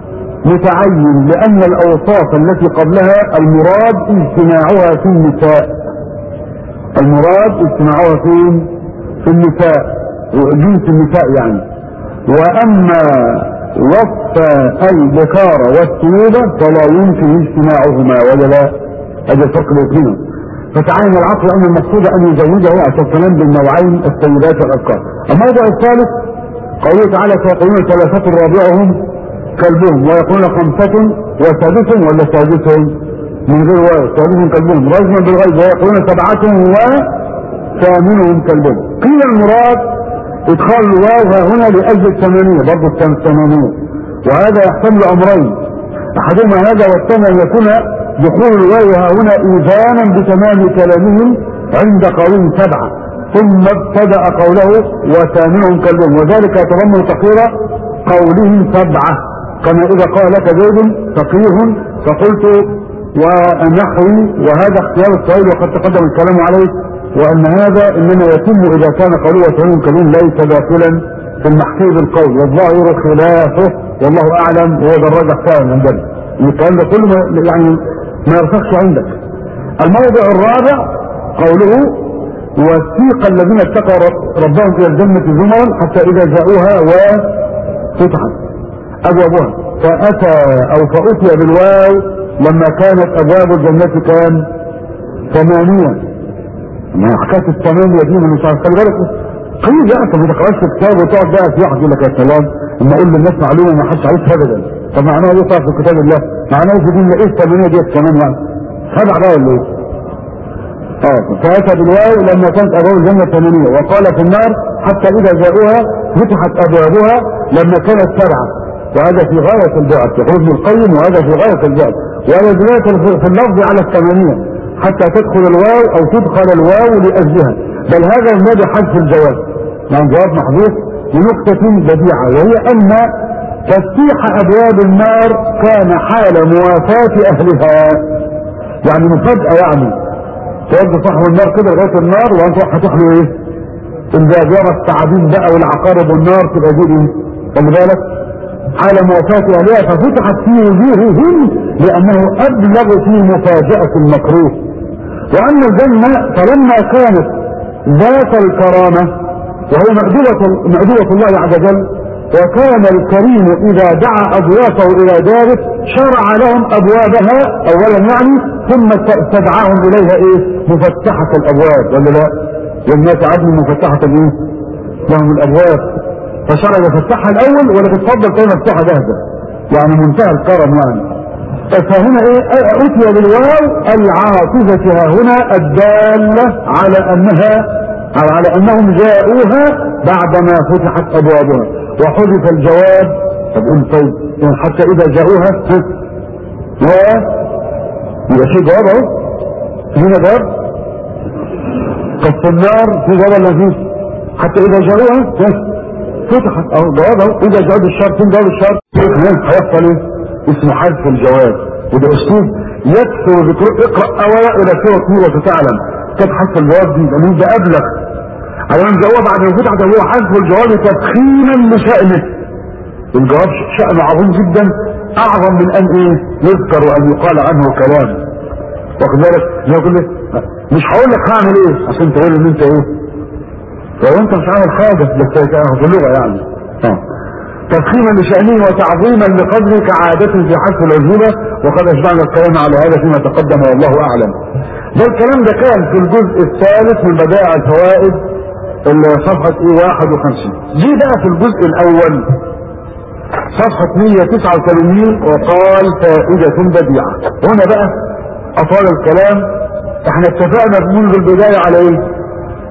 متعين لان الاوصاف التي قبلها المراد اجتماعها في النساء. المراد اجتماعها في النساء جنس النساء يعني. واما وصف البكارة والسيودة فلا يمكن اجتماعهما ولا لا. هذا الفرق بينهم. فتعين العقل ان المقصود ان يزوجه عشان كلام بالنوعين السيدات والابكار. الموضع الثالث قوله تعالى سيقولون ثلاثة رابعهم كلبهم ويقولون خمسة وسادسهم ولا سادسهم من غير واو سادسهم كلبهم رجما بالغيب ويقولون سبعة وثامنهم كلبهم. قيل المراد ادخال الواو هنا لاجل الثمانية برضه الثمانية. وهذا يحتمل امرين احدهما هذا والثاني ان يكون دخول الواو هنا ايذانا بتمام كلامهم عند قولهم سبعة ثم ابتدأ قوله وثامنهم كلبهم وذلك يتضمن تقرير قولهم سبعة كما اذا قال لك زيد فقيه فقلت ونحوي. وهذا اختيار السؤال وقد تقدم الكلام عليه وان هذا انما يتم اذا كان قوله وثامنهم كلبهم ليس داخلا في المحكي بالقول والظاهر خلافه والله اعلم وهو ده الراجح فعلا عندنا. الكلام ده كله يعني ما يرسخش عندك. الموضع الرابع قوله وسيق الذين اتقوا ربهم الى الجنة زمرا حتى اذا جاءوها وفتحت ابوابها فاتي بالواو لما كانت ابواب الجنة كان 8. ما حكايه الثمانية دي من مش عارف خلي بالك قيل بقى انت ما تقراش الكتاب وتقعد بقى في واحد يقول لك يا سلام اما اقول للناس معلومه ما حدش عارفها ابدا. طب معناها ايه في كتاب الله؟ معناه في دين ايه الثمانية ديت كمان يعني؟ سبع بقى ولا ايه؟ فاتى بالواو لما كانت ابواب الجنة 8 وقال في النار حتى اذا جاءوها فتحت ابوابها لما كانت 7. وهذا في غاية البعد يقول ابن القيم وهذا في غاية البعد. وهذا دلالة في اللفظ على 8 حتى تدخل الواو او تدخل الواو لاجلها بل هذا من باب حذف الجواب يعني جواب محذوف لنقطة بديعة وهي ان تفتيح ابواب النار كان حال موافاة اهلها يعني مفاجأة يعني تودي صاحب النار كده لغاية النار وانت هتروح له ايه؟ البابرة التعابين بقى والعقارب والنار تبقى دي ايه؟ خلي بالك حال موافاة اهلها ففتحت في وجوههم لانه ابلغ في مفاجأة المكروه. واما الجنة فلما كانت ذات الكرامة وهو مأدبة الله عز وجل وكان الكريم اذا دعا اضيافه الى داره شرع لهم ابوابها اولا يعني ثم استدعاهم اليها ايه مفتحة الابواب ولا لا؟ والناس عدل مفتحة ايه لهم الابواب فشرع يفتحها الاول ولا تتفضل كي مفتحة جاهزة يعني منتهى الكرم يعني. فهنا ايه اتي بالواو العاطفة هنا الدالة على انهم جاءوها بعدما فتحت ابوابها وحذف الجواب. طب قول طيب حتى اذا جاءوها يبقى شيء جواب اهو هنا جواب. طب في النار في جواب ولا فيه؟ حتى اذا جاءوها فتحت اهو جواب اهو. اذا جواب الشرط فين جواب الشرط؟ هيحصل ايه؟ اسمه حذف الجواب، وده اسلوب يكثر ذكره. اقرا اولا الى سوره نور وتتعلم كيف حذف الجواب دي، لانه ده ابلغ. اولا جواب بعد ما فتحت هو حذف الجواب تفخيما لشأنه. الجواب شأنه عظيم جدا، اعظم من ان ايه يذكر وان يقال عنه كلام. واخد بالك؟ يقول لك مش هقول لك هعمل ايه عشان تقول ان انت ايه، لو انت مش عامل حاجه بس في اللغه يعني. تفخيما لشأنه وتعظيما لقدره كعادة في حذف العزوبة، وقد اشبعنا الكلام على هذا فيما تقدم والله اعلم. ده الكلام ده كان في الجزء الثالث من بدائع الفوائد صفحة 51. جه بقى في الجزء الاول صفحة 189 وقال فائدة بديعة. هنا بقى اطال الكلام. احنا اتفقنا منذ البداية على ايه؟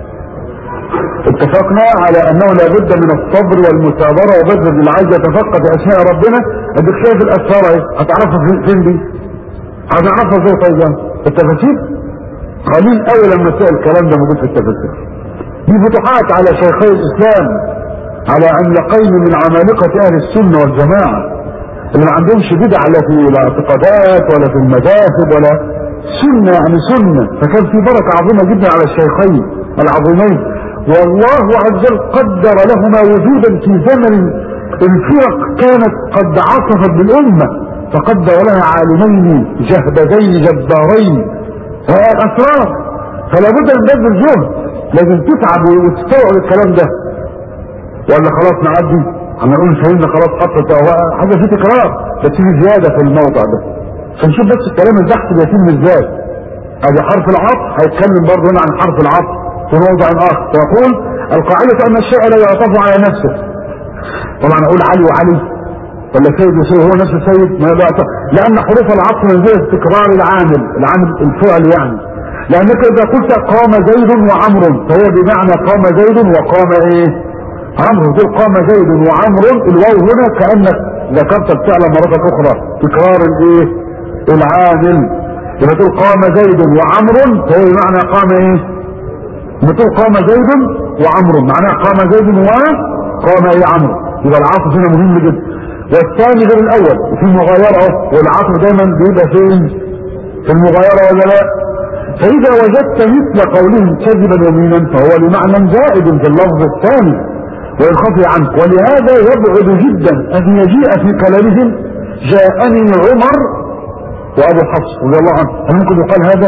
اتفقنا على انه لابد من الصبر والمثابرة وبذل اللي عايز يتفقه في اسماء ربنا. اديك شايف الاسرار اهي، هتعرفها فين دي؟ هتعرفها ازاي؟ طيب التفاسير قليل قوي لما تلاقي الكلام ده موجود في التفاسير. دي فتوحات على شيخي الاسلام، على عملاقين من عمالقة اهل السنة والجماعة اللي ما عندهمش بدع لا في الاعتقادات ولا في المذاهب ولا سنة، يعني سنة. فكان في بركة عظيمة جدا على الشيخين العظيمين، والله عز وجل قدر لهما وجودا في زمن الفرق كانت قد عصفت بالأمة، فقدر لها عالمين جهبذين جبارين الأسرار. فلا بد من بذل الجهد، لازم تتعب وتستوعب الكلام ده، ولا خلاص نعدي هنقول فهمنا خلاص حطت حاجة في تكرار بس في زيادة في الموضع ده. فنشوف بس الكلام البحث بيتم ازاي. ادي حرف العطف هيتكلم برضه هنا عن حرف العطف في موضع اخر، ويقول القاعدة ان الشيء لا يعطف على نفسه. طبعا اقول علي وعلي ولا سيد وسيد هو نفس السيد، ما يعطف، لان حروف العطف منزلة تكرار العامل الفعل يعني. لانك اذا قلت قام زيد وعمر فهي بمعنى قام زيد وقام ايه عمرو. دول قام زيد وعمر، الواو هنا كأنك ذكرت الفعل مرة اخرى تكرار الايه العامل. لما تقول قام زيد وعمر فهي بمعنى قام ايه، لما تقول قام زيد وعمر معناه قام زيد وقام ايه عمرو. يبقى العاطف هنا مهم جدا. والثاني غير الاول في مغايرة، والعاطف دايما بيبقى فين؟ في المغايرة ولا لا؟ فاذا وجدت مثل قولهم كذبا يمينا فهو لمعنى زائد في اللفظ الثاني وينخفي عنك. ولهذا يبعد جدا ان يجيء في كلامهم جاءني عمر وابو حفص رضي الله عنه. هل ممكن يقال هذا؟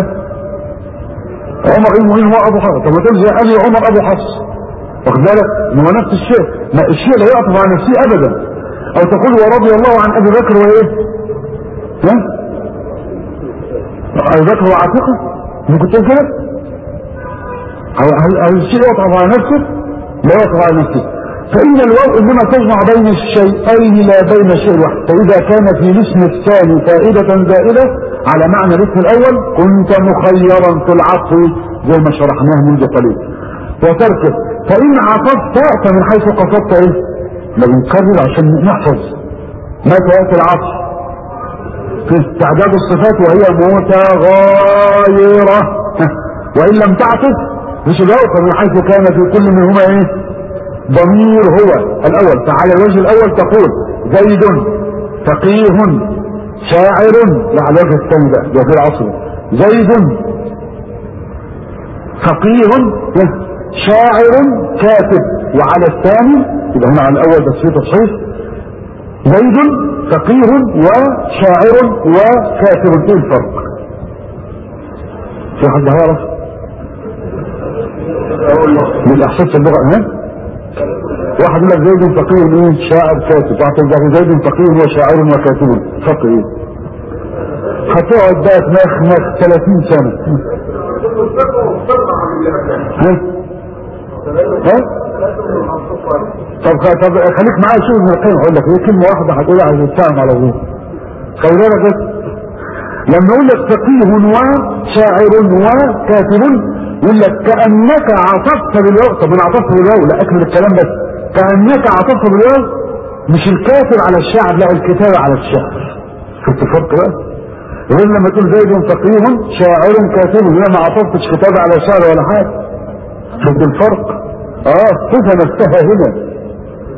عمر المهم هو ابو حفص. طب ما تقول جاءني عمر ابو حفص، واخد بالك؟ هو نفس الشيء، ما الشيء لا يعطف على نفسه ابدا. او تقول ورضي الله عن ابي بكر وايه؟ ها؟ ابي بكر وعاتقه، ممكن تقول كده؟ هل الشيء يعطف على نفسه؟ لا يعطف على نفسه. فإن الواو إنما تجمع بين الشيئين لا بين الشيء الواحد. فإذا كان في الاسم الثاني فائدة زائدة على معنى الاسم الأول كنت مخيرا في العطف زي ما شرحناه منذ قليل وتركه. فإن عطفت فمن حيث قصدت إيه؟ لازم نكرر عشان نحفظ متى يأتي العطف في استعداد الصفات وهي متغايرة. وإن لم تعطف مش الواو فمن حيث كان في كل منهما إيه؟ ضمير هو الاول. فعلى الوجه الاول تقول زيد فقيه شاعر، لا على الوجه الثاني بقى ده في العصر زيد فقيه شاعر كاتب. وعلى الثاني يبقى هنا على الاول بس في تصحيح زيد فقيه وشاعر وكاتب. ايه الفرق؟ في حد هيعرف من الاحساس اللغه هنا؟ واحد يقول لك زيد فقيه ايه شاعر كاتب، واحد يقول لك زيد فقيه وشاعر وكاتب. فرق ايه؟ هتقعد بقى تمخمخ 30 سنة. ها؟ طب خليك معايا شوف ابن القيم هقول لك هي كلمة واحدة هتقولها هتتفهم على طول. خلي بالك بس لما يقول لك فقيه وشاعر وكاتب يقول لك كأنك عطفت بالواو. طب انا عطفت بالواو؟ لا اكمل الكلام بس. كأنك عطفت بالواو مش الكاتب على الشاعر، لا الكتابة على الشاعر. شفت الفرق بقى؟ غير لما تقول زيد فقيه شاعر كاتب هنا ما عطفتش كتابة على الشاعر ولا حاجة. شفت الفرق؟ الصفة نفسها هنا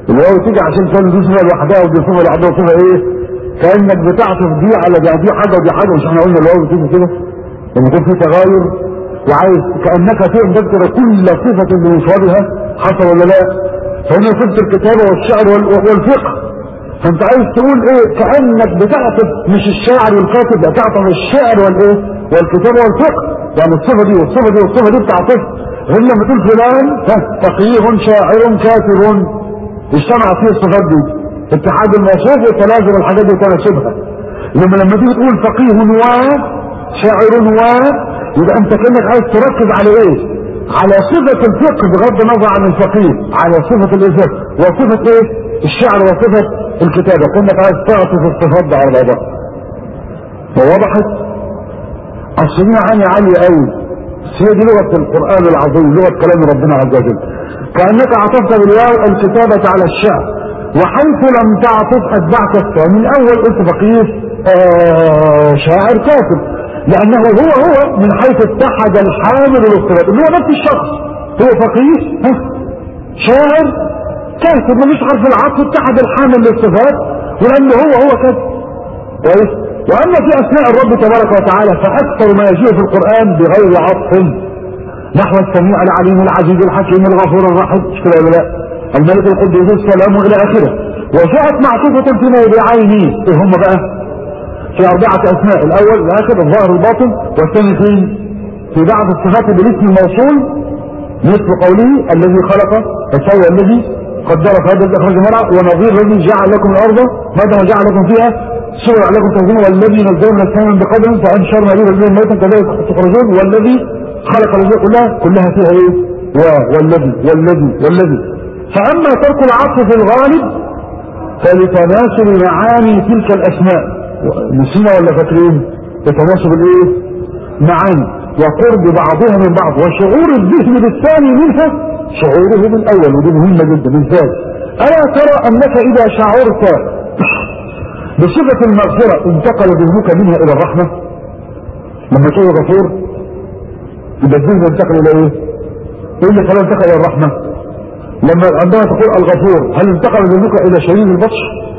الواو تيجي عشان كان دي صفه لوحدها ودي صفه لوحدها وصفه ايه؟ كانك بتعطف دي على دي حاجه ودي حاجه. مش احنا قلنا الواو تيجي كده لما يكون في تغاير وعايز كانك تذكر كل صفه بمفردها، حصل ولا لا؟ فهنا صفه الكتابه والشعر والفقه. فانت عايز تقول ايه؟ كانك بتعطف مش الشاعر والكاتب، لا تعطف الشعر والايه؟ والكتابه والفقه. يعني الصفه دي والصفه دي والصفه دي بتعطف. غير لما تقول فلان فقيه شاعر كاتب اجتمع فيه الصفات دي، اتحاد الموصوف وتلازم الحاجات دي وتناسبها. لما تيجي تقول فقيه وشاعر يبقى انت كانك عايز تركز على ايه؟ على صفة الفقه بغض النظر عن الفقيه، على صفة الإزاء وصفة ايه؟ الشعر وصفة الكتابة، كانك عايز تعطف الصفات دي على بعضها. فوضحت؟ اصل دي معاني عالية قوي، هي دي لغة القرآن العظيم، لغة كلام ربنا عز وجل. كأنك عطفت بالواو الكتابة على الشعر، وحيث لم تعطف أتبعت الثاني. من أول قلت فقيه شاعر كاتب، لأنه هو من حيث اتحد الحامل والصفات اللي هو نفس الشخص، هو فقيه شاعر كاتب، مش عارف العطف اتحد الحامل للصفات، ولأنه هو كاتب كويس. وأما في أسماء الرب تبارك وتعالى فأكثر ما يجيء في القرآن بغير عطف، نحو السميع العليم العزيز الحكيم الغفور الرحيم، مش كده ولا لا؟ الملك القدوس السلام إلى آخره. وجاءت معطوفة في موضعين، إيه هم بقى؟ في 4 أسماء، الأول الآخر الظاهر الباطن، والثاني في بعض الصفات بالاسم الموصول، مثل قوله الذي خلق فسوى الذي قدر فهدى أخرج مرعى، ونظير الذي جعل لكم الأرض ماذا جعل لكم فيها سوى لكم تنزيل، والذي نزل من السماء بقدر فأنشرنا به الذين موتا كذلك تخرجون، والذي خلق الأرض كلها فيها ايه؟ والذي. فأما ترك العطف في الغالب فلتناسب معاني تلك الأسماء، نسينا ولا فاكرين؟ لتناسب الايه؟ معاني وقرب بعضها من بعض، وشعور الذهن بالثاني منها شعوره بالأول، ودي مهمة جدا. ازاي؟ ألا ترى أنك إذا شعرت بصفة المغفرة انتقل ذهنك منها إلى الرحمة؟ لما تقول غفور يبقى الذهن ينتقل إلى ايه؟ ايه اللي خلاه ينتقل إلى الرحمة؟ عندما تقول الغفور هل انتقل ذهنك إلى شديد البطش؟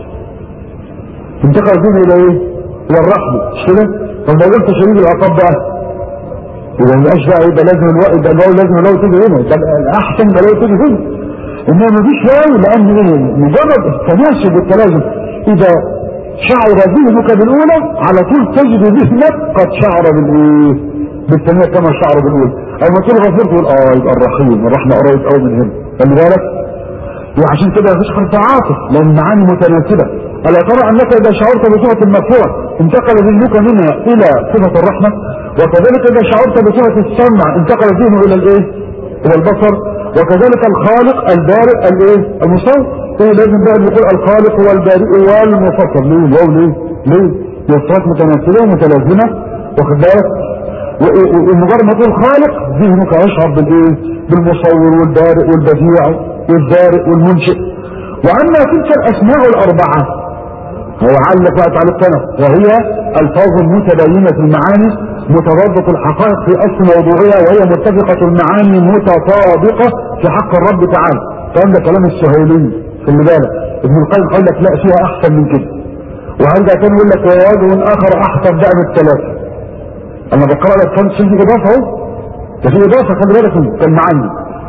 انتقل ذهنك إلى ايه؟ إلى الرحمة، مش كده؟ فلما قلت شديد العقاب بقى يبقى الأشبع يبقى لازم لازم تيجي هنا، يبقى الأحسن لو تيجي هنا. إنما مفيش واو، لأن ايه؟ مجرد التناسب والتلازم. إذا شعر ذهنك بالأولى على طول تجد ذهنك قد شعر بالإيه؟ بالثانية كما شعر بالأولى. أما تقول غفور تقول يبقى الرحيم، الرحمة قريب قوي من هنا، خلي بالك. وعشان كده مفيش حرف عاطف لأن معاني متناسبة. ألا ترى أنك إذا شعرت بصفة المغفرة انتقل ذهنك منها إلى صفة الرحمة، وكذلك إذا شعرت بصفة السمع انتقل ذهنه إلى الإيه؟ إلى البصر. وكذلك الخالق البارئ الإيه؟ المصور. إيه لازم بقى نقول الخالق هو البارئ والمفصل. ليه؟ الصفات متناسبة ومتلازمة، واخد بالك؟ ومجرد ما تقول خالق ذهنك يشعر بالايه؟ بالمصور والبارئ والبديع والبارئ والمنشئ. واما تلك الاسماء الاربعه هو علق بقى تعليق سنه، وهي الفاظ متباينه المعاني متضادة الحقائق في اصل موضوعها، وهي متفقه المعاني متطابقه في حق الرب تعالى. الكلام ده كلام السهيلي، خلي بالك. ابن القيم قال لك لا فيها احسن من كده، وهرجع تاني يقول لك ووجه اخر احسن بقى من الثلاثه. انا بقرأ لك كان في اضافة اهو، ده في اضافة خلي بالك كان معاني.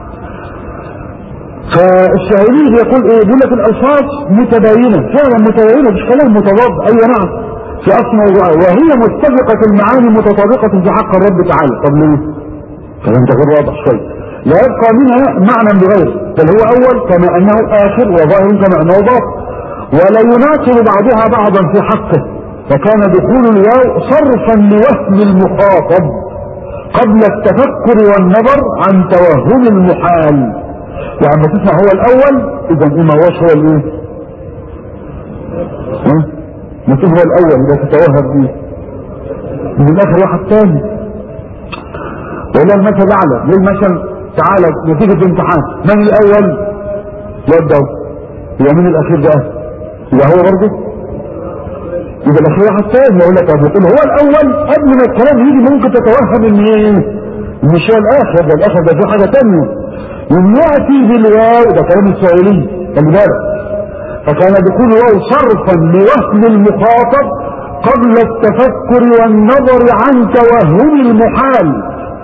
فالشاعري بيقول ايه؟ بيقول لك الالفاظ متباينة، فعلا متباينة، مش كلام متضاد، اي نعم في اصل موضوعها، وهي متفقة المعاني متطابقة في حق الرب تعالى. طب ليه؟ كلام ده غير واضح شوية. لا يبقى منها معنى بغيره، بل هو اول كما انه اخر، وظاهر كما انه باطن، ولا يناقض بعضها بعضا في حقه. فكان دخول الواو صرفا لوهم المخاطب قبل التفكر والنظر عن توهم المحال. يعني ما تسمع هو الاول اذا ما هوش هو الايه؟ ما تقول هو الاول اذا تتوهم بيه من الاخر واحد ثاني. ولا المثل اعلى ليه؟ مثلا تعالى نتيجة امتحان من الاول؟ يبدأ ومن الاخير ده يبقى هو برضه يبقى الاخير واحد ثاني. يقول لك بيقول هو الاول قبل ما الكلام يجي ممكن تتوهم ان ايه؟ مش هو الاخر، ده الاخر ده في حاجه ثانيه. يأتي بالواو، ده كلام السائلين، خلي بالك. فكان دخول الواو صرفا لوهم المخاطب قبل التفكر والنظر عن توهم المحال.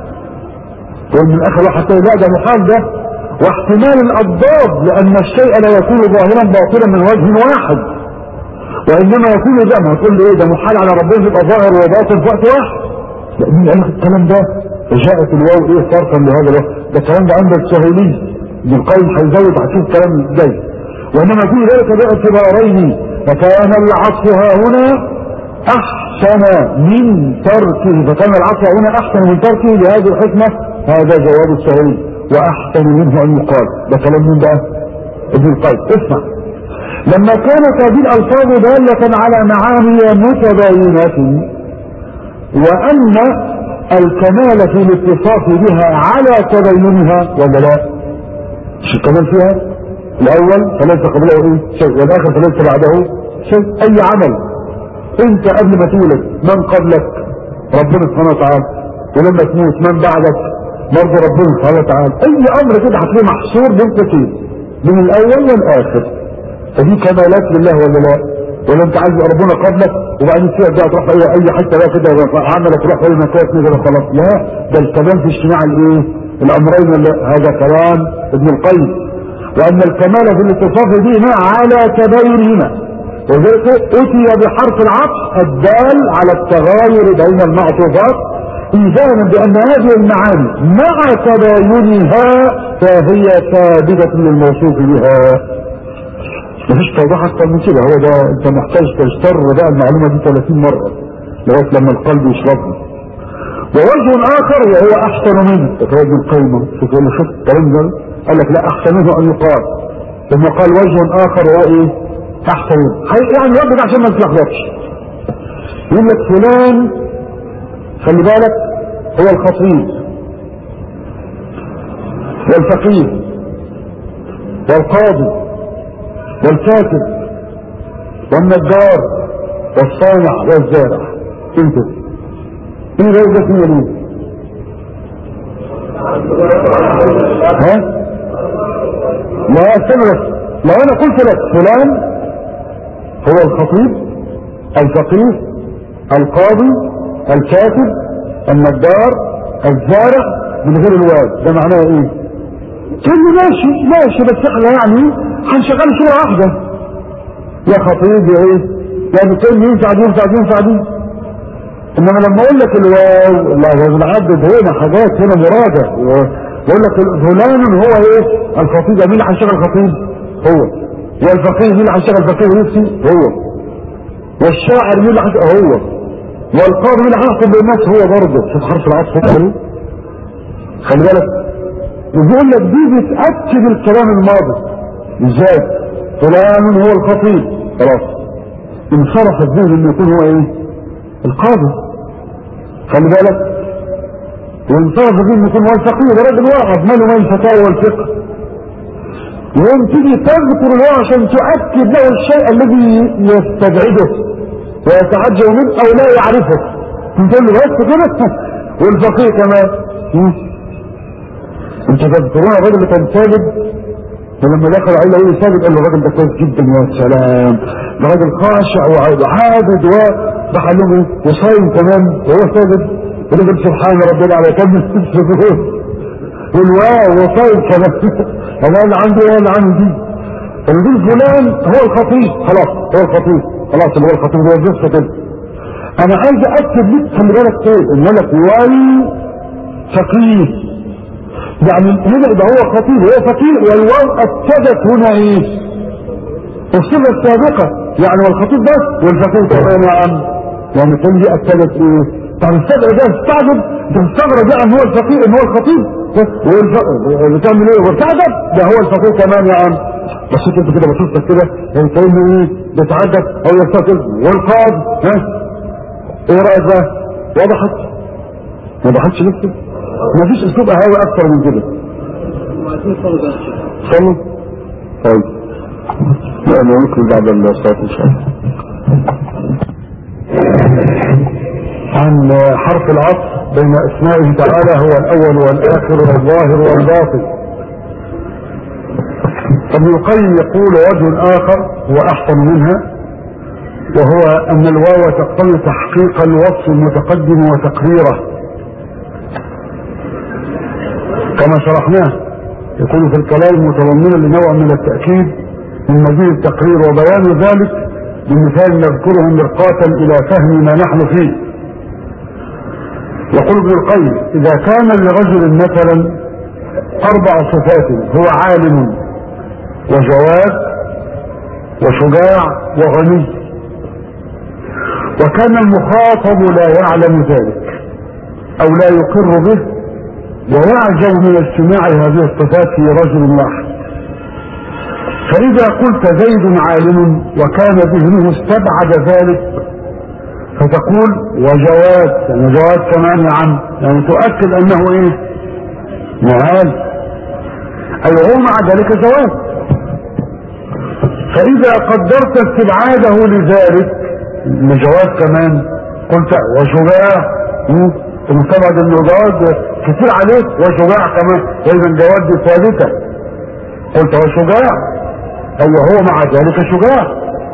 ومن اخر واحد لا ده محال ده، واحتمال الاضداد، لان الشيء لا يكون ظاهرا باطلا من وجه واحد، وانما يكون ده. ما تقول لي ايه ده محال على ربنا يبقى ظاهر وباطل في وقت واحد؟ لا، مين قال لك الكلام ده؟ فجاءت الواو ايه صرفا لهذا الوقت. ده الكلام ده عند السهيلي ابن القيم هيزود هتشوف كلام ازاي. وانما في ذلك باعتبارين، فكان العطف ها هنا احسن من تركه، فكان العطف هنا احسن من تركه لهذه الحكمه. هذا جواب السهيلي، واحسن منه ان يقال. ده كلام من ده ابن القيم. اسمع، لما كانت هذه الالفاظ داله على معاني متباينه، وان الكمال في الاتصاف بها على تبينها، ولا لا؟ مش الكمال فيها الاول فليس قبله ايه شيء، والاخر فليس بعده شيء. اي عمل انت قبل ما تولد من قبلك؟ ربنا سبحانه وتعالى. ولما تموت من بعدك؟ برضه ربنا سبحانه وتعالى. اي امر كده هتلاقيه محصور بين قوسين، من الاول والاخر. فدي كمالات لله ولا لا؟ ولا انت عايز ربنا قبلك وبعدين كده بقى تروح اي حته بقى كده عملك تروح اي مكان كده خلاص؟ لا، ده الكلام في اجتماع الايه؟ الامرين. هذا كلام ابن القيم. وان الكمال في الاتصاف بهما على تباينهما، وذلك اتي بحرف العطف الدال على التغاير بين المعطوفات ايذانا بان هذه المعاني مع تباينها فهي ثابته للموصوف بها. مفيش توضيح اكتر من كده. هو ده انت محتاج تجتر بقى المعلومه دي 30 مره لغايه لما القلب يشربها. ووجه اخر وهو احسن منه، تقول ابن القيم شوف الكلام ده، قال لك لا احسن منه ان يقال، ثم قال وجه اخر وهو ايه؟ احسن منه. يعني وجه عشان ما تتلخبطش. يقول لك فلان خلي بالك هو الخطيب والفقيه والقاضي والكاتب والنجار والصانع والزارع. انت ايه رأيك فيه ليه؟ ها؟ لا استنى، لو انا قلت لك فلان هو الخطيب الفقيه القاضي الكاتب النجار الزارع من غير الواو، ده معناه ايه؟ تقول لي ماشي بس احنا يعني هنشغل صورة واحدة، يا خطيب يا ايه؟ يعني تقول لي ينفع دي. انما لما اقول لك الواو، لا هو بنعدد هنا حاجات هنا مراجع. بقول لك فلان هو ايه؟ الخطيب. مين اللي هيشتغل خطيب؟ هو. والفقيه مين اللي هيشتغل فقيه نفسي؟ هو. والشاعر مين اللي هيشتغل؟ هو. والقاضي مين اللي هيحكم بالناس؟ هو برضه. شوف حرف العطف خلي بالك. بيقول لك دي بتأكد الكلام الماضي. ازاي؟ فلان هو الخطيب، خلاص انصرف الذهن انه يكون هو ايه؟ القاضي. خلي بالك. وانصرف الذهن انه يكون هو الفقيه، ده راجل واحد ماله ما الفتاوى والفقه. يوم تيجي تذكر الواو عشان تؤكد له الشيء الذي يستبعده ويتعجب منه او لا يعرفه، تقول له بس كده. والفقيه كمان. انت تذكرون الراجل اللي كان ثابت، فلما دخل عليه يقول ثابت قال له الراجل ده كويس جدا يا سلام، ده راجل خاشع وعابد وراح قال لهم ايه؟ وصايم كمان وهو ثابت. يقول سبحان ربنا على كم والواو وصايم كمان. انا اللي عندي وانا اللي عندي. فنقول فلان هو الخطيب، خلاص هو الخطيب، خلاص اللي هو الخطيب هو الجثه كده. انا عايز اكتب لك خلي بالك ايه؟ ان لك والفقيه، يعني هنا يبقى هو خطيب وهو فقيه، والواو اكدت هنا ايه؟ الصفه السابقه، يعني والخطيب بس والفقيه كمان يا عم. يعني كل دي اكدت ايه؟ طب الصدر ده تستغرب يعني هو الفقيه ان هو الخطيب بتعمل ايه؟ وارتعدت ده هو الفقيه كمان يا عم. بس انت كده بشوفك كده يعني كانه ايه؟ بيتعدد او يستقل. والقاضي ها؟ ايه رايك بقى؟ وضحت؟ ما وضحتش لسه؟ ما فيش اسلوب اهاوي اكتر من كده. صلوا. طيب لا نقول بعد الصلاه ان شاء الله عن حرف العطف بين اسمائه تعالى، هو الاول والاخر والظاهر والباطن. ابن القيم يقول وجه آخر هو أحسن منها، وهو أن الواو تقتضي تحقيق الوصف المتقدم وتقريره كما شرحناه، يكون في الكلام متضمنا لنوع من التأكيد من مزيد التقرير، وبيان ذلك بمثال نذكره مرقاة إلى فهم ما نحن فيه. يقول ابن القيم إذا كان لرجل مثلا 4 صفات: هو عالم وجواد وشجاع وغني، وكان المخاطب لا يعلم ذلك أو لا يقر به ويعجب من اجتماع هذه الصفات في رجل واحد، فإذا قلت زيد عالم وكان ذهنه استبعد ذلك فتقول وجواد، يعني جواد كمان يا عم، يعني تؤكد أنه إيه؟ عالم، أي هو مع ذلك جواد. فإذا قدرت استبعاده لذلك لجواد كمان قلت وشجاع، ومستبعد انه جواد كتير عليك وشجاع كمان، اذا جواد دي ثابته، قلت وشجاع ايوه هو مع ذلك شجاع.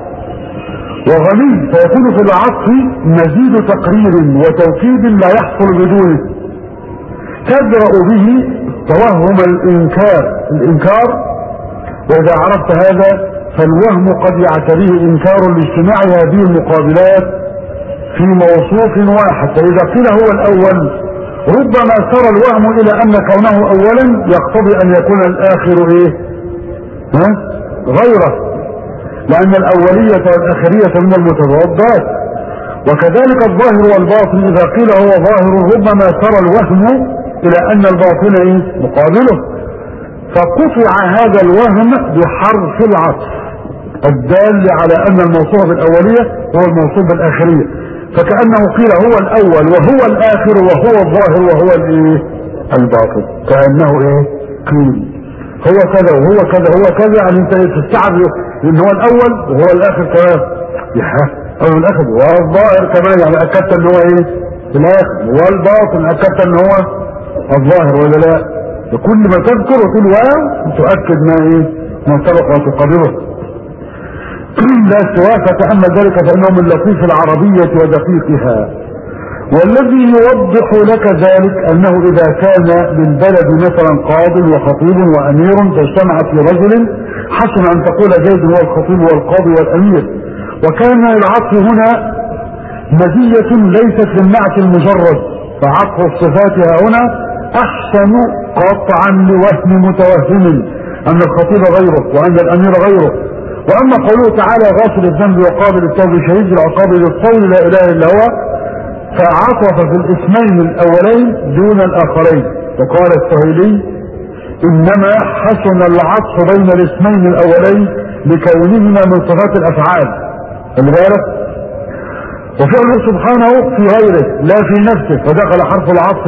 وغني فيكون في العطف مزيد تقرير وتوكيد لا يحصل بدونه، تبرأ به توهم الانكار، واذا عرفت هذا فالوهم قد يعتريه انكار لاجتماع هذه المقابلات في موصوف واحد، فإذا قيل هو الأول ربما سر الوهم إلى أن كونه أولا يقتضي أن يكون الآخر إيه؟ غيره، لأن الأولية والآخرية من المتضادات. وكذلك الظاهر والباطن إذا قيل هو ظاهر ربما سر الوهم إلى أن الباطن إيه؟ مقابله، فقطع هذا الوهم بحرف العطف الدال على أن الموصوف بالأولية هو الموصوف بالآخرية، فكأنه قيل هو الأول وهو الآخر وهو الظاهر وهو الإيه؟ الباطن، كأنه إيه؟ قيل هو كذا وهو كذا هو كذا، يعني أنت تستعب إن هو الأول وهو الآخر كمان، أو الآخر وهو الظاهر كمان، يعني أكدت إن هو إيه؟ الآخر والباطن أكدت إن هو الظاهر ولا لا؟ بكل ما تذكر وتقول واو تؤكد ما إيه؟ ما سبق وتقرره. لا سواء فتأمل ذلك فإنه من لطيف العربية ودقيقها. والذي يوضح لك ذلك أنه إذا كان للبلد مثلا قاض وخطيب وأمير فاجتمع في رجل حسن أن تقول زيد هو الخطيب والقاضي والأمير، وكان العطف هنا مزية ليست للنعت المجرد، فعطف الصفات هنا أحسن قطعا لوهم متوهم أن الخطيب غيره وأن الأمير غيره. واما قوله تعالى غافل الذنب وقابل التوب شهيد العقاب بالقول لا اله الا هو، فعطف في الاسمين الاولين دون الاخرين، وقال السهيلي انما حسن العطف بين الاسمين الاولين لكونهما من صفات الافعال، خلي بالك، وفعله سبحانه في غيره لا في نفسه، فدخل حرف العطف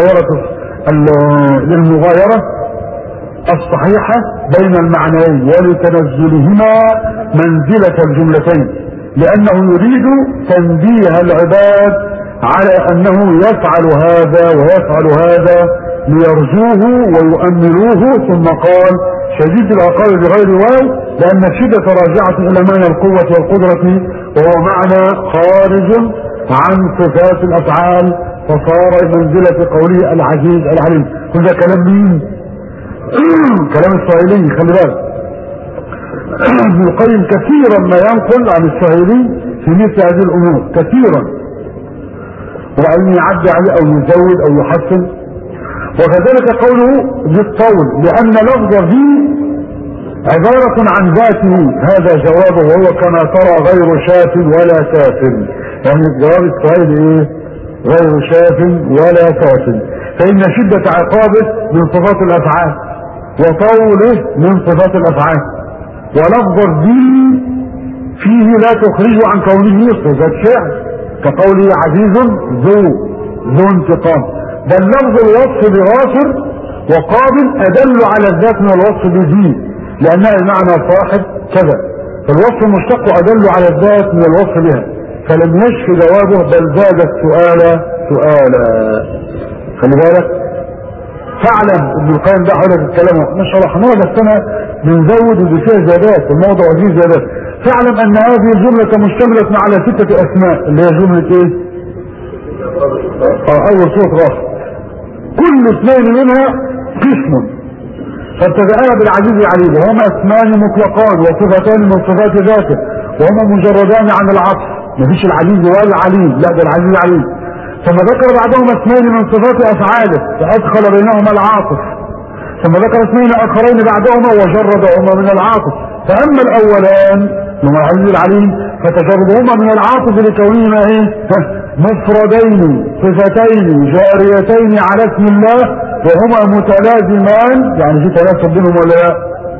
للمغايرة الصحيحة بين المعنيين ولتنزلهما منزلة الجملتين، لأنه يريد تنبيه العباد على أنه يفعل هذا ويفعل هذا ليرجوه ويؤملوه، ثم قال شديد العقاب بغير واو لأن الشدة راجعة إلى معنى القوة والقدرة، وهو معنى خارج عن صفات الأفعال، فصار منزلة قوله العزيز العليم. كل ده كلام مين؟ كلام السهيلي، خلي بالك. ابن القيم كثيرا ما ينقل عن السهيلي في مثل هذه الامور كثيرا، وبعدين يعدي عليه او يزود او يحسن. وكذلك قوله بالطول لان لفظ ذي عبارة عن ذاته، هذا جوابه وهو كما ترى غير شاف ولا كاف، يعني جواب السهيلي ايه؟ غير شاف ولا كاف، فإن شدة عقابه من صفات الأفعال وطوله من صفات الأفعال، ولفظ الذي فيه لا تخرج عن كونه صفة شعر كقوله عزيز ذو انتقام، بل لفظ الوصف بغافر وقابل أدل على الذات من الوصف بذي لأنها المعنى صاحب كذا، فالوصف المشتق أدل على الذات من الوصف بها، فلم يشف جوابه بل زاد السؤال سؤالا. خلي بالك فاعلم ابن القيم ده حول الكلام ما شرحناه بس انا بنزود ودي فيها زيادات الموضوع فيه زيادات. فاعلم ان هذه الجملة مشتملة على 6 اسماء اللي هي جملة ايه؟ اول صوت راح كل اثنين منها قسم فابتدأنا بالعزيز العليم وهما اسمان مطلقان وصفتان من صفات ذاته وهما مجردان عن العطف مفيش العزيز ولا العليم لا ده العزيز العليم. ثم ذكر بعدهما اسمان من صفات افعاله فادخل بينهما العاطف ثم ذكر اسمين اخرين بعدهما وجردهما من العاطف. فاما الاولان هما العزيز العليم فتجردهما من العاطف لكونهما ايه مفردين صفتين جاريتين على اسم الله وهما متلازمان يعني في تناسب بينهم ولا لا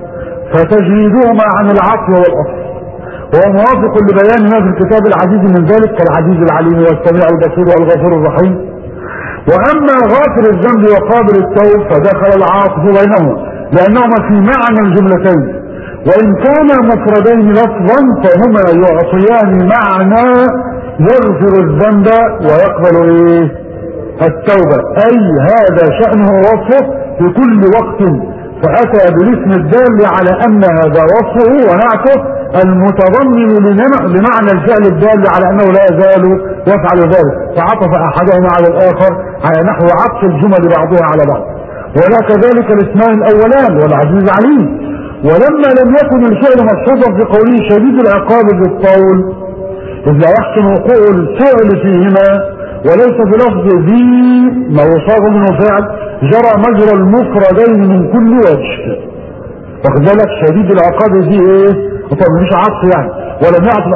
فتجريدهما عن العطف والاصل وهو موافق لبيان ما في الكتاب العزيز من ذلك كالعزيز العليم والسميع البصير والغفور الرحيم. واما غافر الذنب وقابل التوب فدخل العاطف بينهما لانهما في معنى الجملتين وان كانا مفردين لفظا فهما يعطيان معنى يغفر الذنب ويقبل ايه التوبة اي هذا شأنه وصفه في كل وقت فاتى بالاسم الدال على ان هذا وصفه ونعته المتضمن لمعنى الفعل الدال على انه لا يزال يفعل ذلك فعطف احدهما على الاخر على نحو عطف الجمل بعضها على بعض. ولا كذلك الاسمان الاولان والعزيز العليم. ولما لم يكن الفعل مصحوبا في قوله شديد العقاب بالطول اذ لا يحسن وقوع الفعل فيهما وليس بلفظ ذي ما يصاغ منه فعل جرى مجرى المفردين من كل وجه. واخد بالك شديد العقاب ذي ايه طب مش عطف يعني ولم يعطف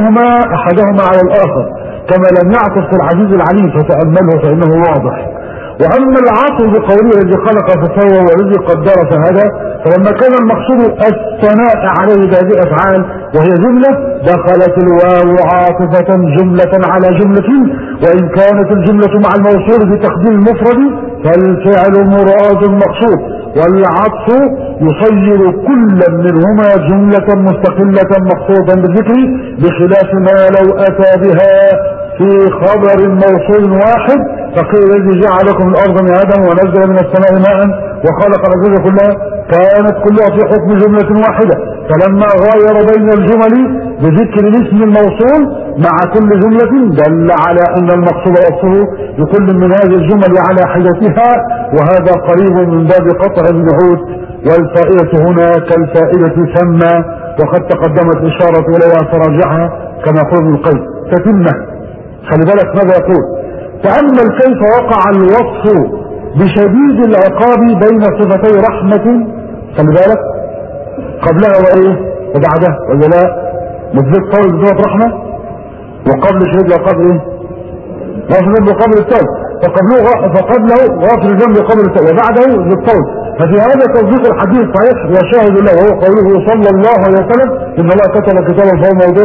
احدهما على الاخر كما لم يعطف في العزيز العليم فتأمله فانه واضح. واما العاطف بقوله الذي خلق فسوى والذي قدر فهدى فلما كان المقصود الثناء عليه بهذه الافعال وهي جمله دخلت الواو عاطفه جمله على جمله وان كانت الجمله مع الموصول بتقديم المفرد فالفعل مراد مقصود والعطف يصير كلا منهما جمله مستقله مقصودا بالذكر بخلاف ما لو اتى بها في خبر موصول واحد فقيل الذي جعلكم الارض مهادا ونزل من السماء ماء وخلق الازواج كلها كانت كلها في حكم جمله واحده فلما غاير بين الجمل بذكر الاسم الموصول مع كل جمله دل على ان المقصود وصفه بكل من هذه الجمل على حدتها وهذا قريب من باب قطع النعوت والفائده هنا كالفائده ثم وقد تقدمت اشاره اليها فراجعها كما يقول ابن القيم تتمه. خلي بالك ماذا يقول تأمل كيف وقع الوصف بشديد العقاب بين صفتي رحمة خلي بالك قبلها وايه وبعدها ولا لا مجزء طول بصفة رحمة وقبل شديد العقاب ايه غافر الذنب وقبل التوب فقبله غافر الذنب وقبل التوب وبعده بالطول. ففي هذا تصديق الحديث صحيح وشاهد له وهو قوله صلى الله عليه وسلم ان الله كتب كتابا فهو موضوع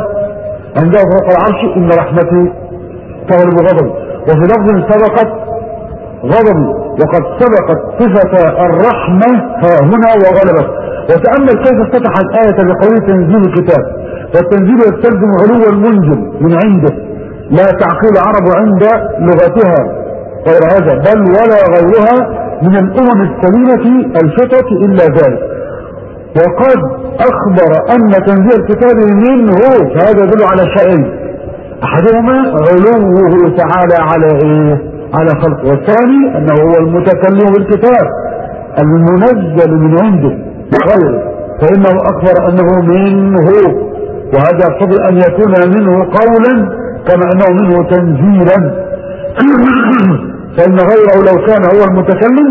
عنده فوق العرش ان رحمتي تغلب غضبي وفي لفظ سبقت غضبي وقد سبقت صفة الرحمة هنا وغلبت. وتأمل كيف افتتح الآية بقوله تنزيل الكتاب والتنزيل يستلزم علو المنزل من عنده لا تعقيل العرب عند لغتها غير هذا بل ولا غيرها من الأمم السليمة الفتة إلا ذلك. وقد أخبر أن تنزيل الكتاب منه فهذا يدل على شيئين احدهما علوه تعالى على ايه على خلقه والثاني انه هو المتكلم بالكتاب المنزل من عنده بغيره فانه اخبر انه منه وهذا يقتضي ان يكون منه قولا كما انه منه تنزيلا فان غيره لو كان هو المتكلم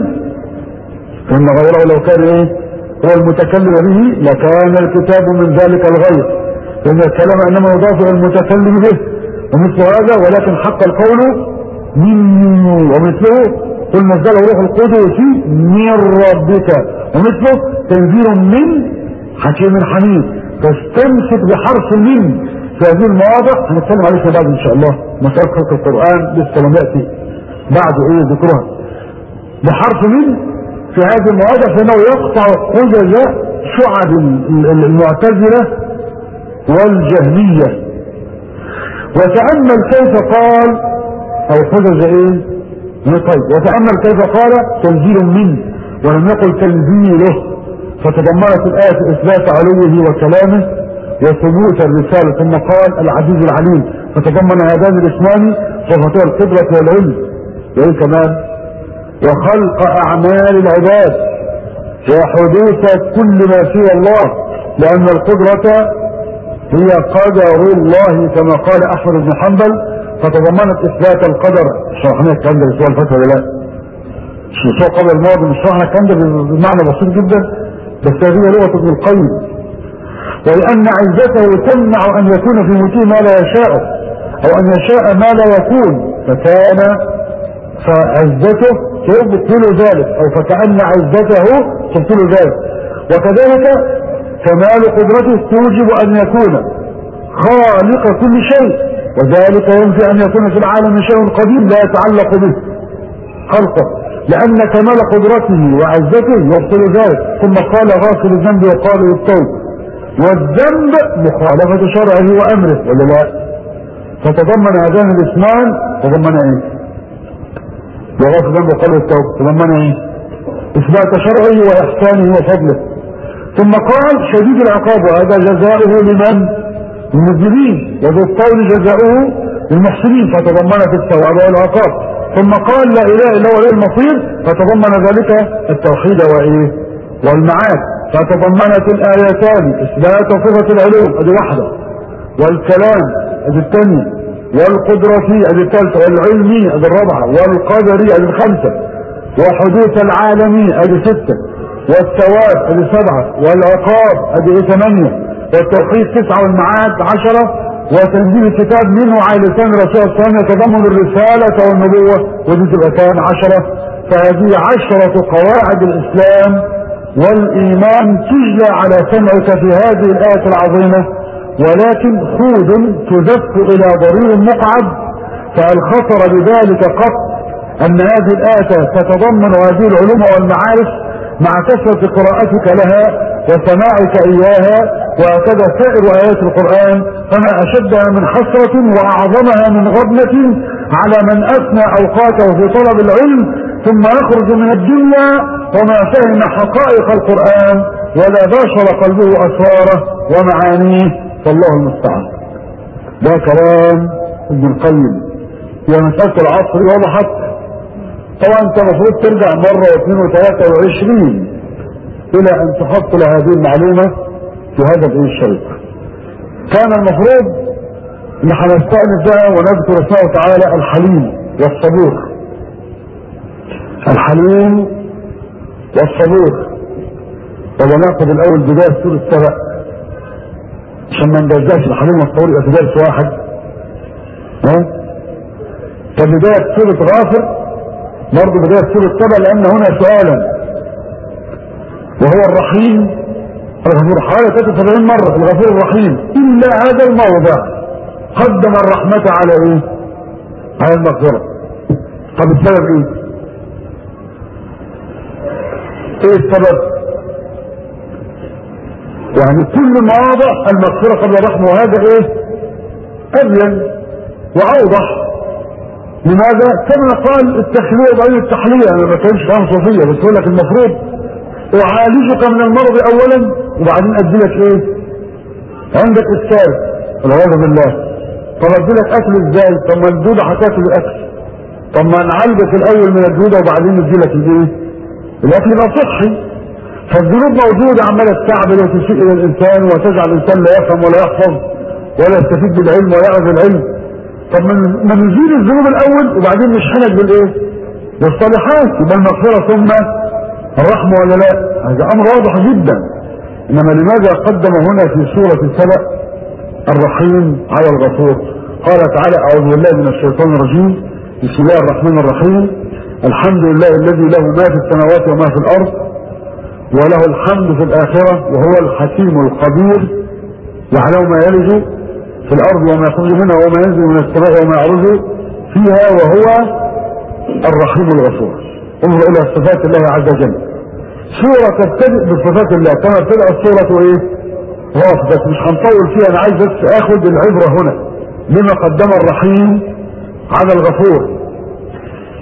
ايه هو المتكلم به لكان الكتاب من ذلك الغير لان الكلام انما يضاف الى المتكلم به ومثل هذا ولكن حق القول مني ومثله قل نزله روح القدس من ربك ومثله تنزيل من حكيم حميد فاستمسك بحرف من في هذه المواضع هنتكلم عليها بعد ان شاء الله مسألة خلق القرآن لسه لم يأتي بعد ذكرها بحرف من في هذه المواضع فانه يقطع حجج شعب المعتزلة والجهمية. وتأمل كيف قال او حجج ايه طيب وتأمل كيف قال تنزيل منه ولم يقل تنزيله، فتضمنت الآية إثبات علوه وكلامه وثبوت الرسالة، ثم قال العزيز العليم، فتضمن هذان الاسمان صفتي القدرة والعلم، وإيه كمان وخلق أعمال العباد وحدوث كل ما سوى الله، لأن القدرة هي قدر الله كما قال أحمد بن حنبل، فتضمنت إثبات القدر. شرحنا الكلام ده الأسبوع اللي فات ولا لا؟ الأسبوع قبل الماضي مش شرحنا الكلام ده بمعنى بسيط جدا، بس هذه لغة ابن القيم. ولأن عزته تمنع أن يكون في ملكه ما لا يشاء أو أن يشاء ما لا يكون، فعزته تبطل ذلك، أو فكأن عزته تبطل ذلك. وكذلك كمال قدرته توجب أن يكون خالق كل شيء، وذلك ينفي أن يكون في العالم شيء قديم لا يتعلق به خلقه، لأن كمال قدرته وعزته يبطل ذلك. ثم قال غافل الذنب وقال التوب، والذنب مخالفة شرعه وأمره ولا لا؟ فتضمن هذان الاسمان، تضمن ايه؟ وغافل الذنب وقال التوب تضمن ايه؟ إثبات شرعه وإحسانه وفضله. ثم قال شديد العقاب، وهذا جزاؤه لمن؟ المذنبين، وذو الطول جزاؤه للمحسنين، فتضمنت الثواب والعقاب. ثم قال لا اله الا هو اليه المصير، فتضمن ذلك التوحيد وايه؟ والمعاد. فتضمنت الايتان اثبات صفه العلوم ادي واحده، والكلام ادي الثانيه، والقدرة ادي الثالثه، والعلمي ادي الرابعه، والقدري ادي الخمسه، وحدوث العالمي ادي سته، والثواب ادي سبعه، والعقاب ادي ثمانيه، والتوحيد تسعه، والمعاد 10، وتنزيل الكتاب منه على لسان الرسول الثاني يتضمن الرسالة والنبوة ودي تبقى كام 10. فهذه 10 قواعد الإسلام والإيمان تجلى على سمعك في هذه الآية العظيمة، ولكن خود تزف إلى ضرير مقعد. فهل خطر بذلك قط أن هذه الآية تتضمن هذه العلوم والمعارف مع كثرة قراءتك لها وسماعك إياها؟ وهكذا سائر آيات القرآن، فما أشدها من حسرة وأعظمها من غبنة على من أثنى أوقاته في طلب العلم ثم يخرج من الدنيا وما فهم حقائق القرآن ولا باشر قلبه أسراره ومعانيه، فالله المستعان. ده كلام ابن القيم. هي مسألة العصر وضحت. طبعا انت المفروض ترجع مرة واثنين وثلاثة وعشرين الى ان تحصل هذه المعلومة في هذا الشريط. كان المفروض ان هنستأنف بها ونذكر اسمه تعالى الحليم والصبور. الحليم والصبور. وناخذ الاول بداية سورة السبأ عشان ما نجزاش الحليم والصبور يبقى في درس واحد. فبداية سورة غافر برضه بداية سورة السبأ، لان هنا سؤالا وهو الرحيم الغفور حوالي 73 مرة الغفور الرحيم، إلا هذا الموضع قدم الرحمة على إيه؟ على المغفرة. طب السبب إيه؟ إيه السبب؟ يعني كل مواضع المغفرة قبل الرحمة، وهذا إيه؟ أبين وأوضح. لماذا؟ كما قال التخلية وبعدين التحلية. أنا ما بتكلمش عن صوفية، بس أقول لك المفروض أعالجك من المرض أولا وبعدين أديلك إيه؟ عندك إسكال والعياذ بالله. طب أديلك أكل إزاي؟ طب ما الدودة هتاكل الأكل. طب ما نعالجك الأول من الدودة وبعدين نديلك الإيه؟ الأكل يبقى صحي. فالذنوب موجودة عمالة تستعبد وتسيء إلى الإنسان وتجعل الإنسان لا يفهم ولا يحفظ ولا يستفيد بالعلم ولا يعرف العلم. طب ما نزيل الذنوب الأول وبعدين نشحنك بالإيه؟ بالصالحات، يبقى المغفرة ثم الرحمة ولا لا؟ هذا أمر واضح جدا. إنما لماذا قدم هنا في سورة السبأ الرحيم على الغفور؟ قال تعالى أعوذ بالله من الشيطان الرجيم، بسم الله الرحمن الرحيم، الحمد لله الذي له ما في السماوات وما في الأرض وله الحمد في الآخرة وهو الحكيم الخبير، يعلم ما يلج في الأرض وما يخرج منها وما ينزل من السماء وما يعرج فيها وهو الرحيم الغفور. انظر إلى صفات الله عز وجل. سورة تبتدئ بصفات الله كما ابتدأت السورة ايه؟ غافر. بس مش هنطول فيها، انا عايز بس اخد العبرة هنا لما قدم الرحيم على الغفور.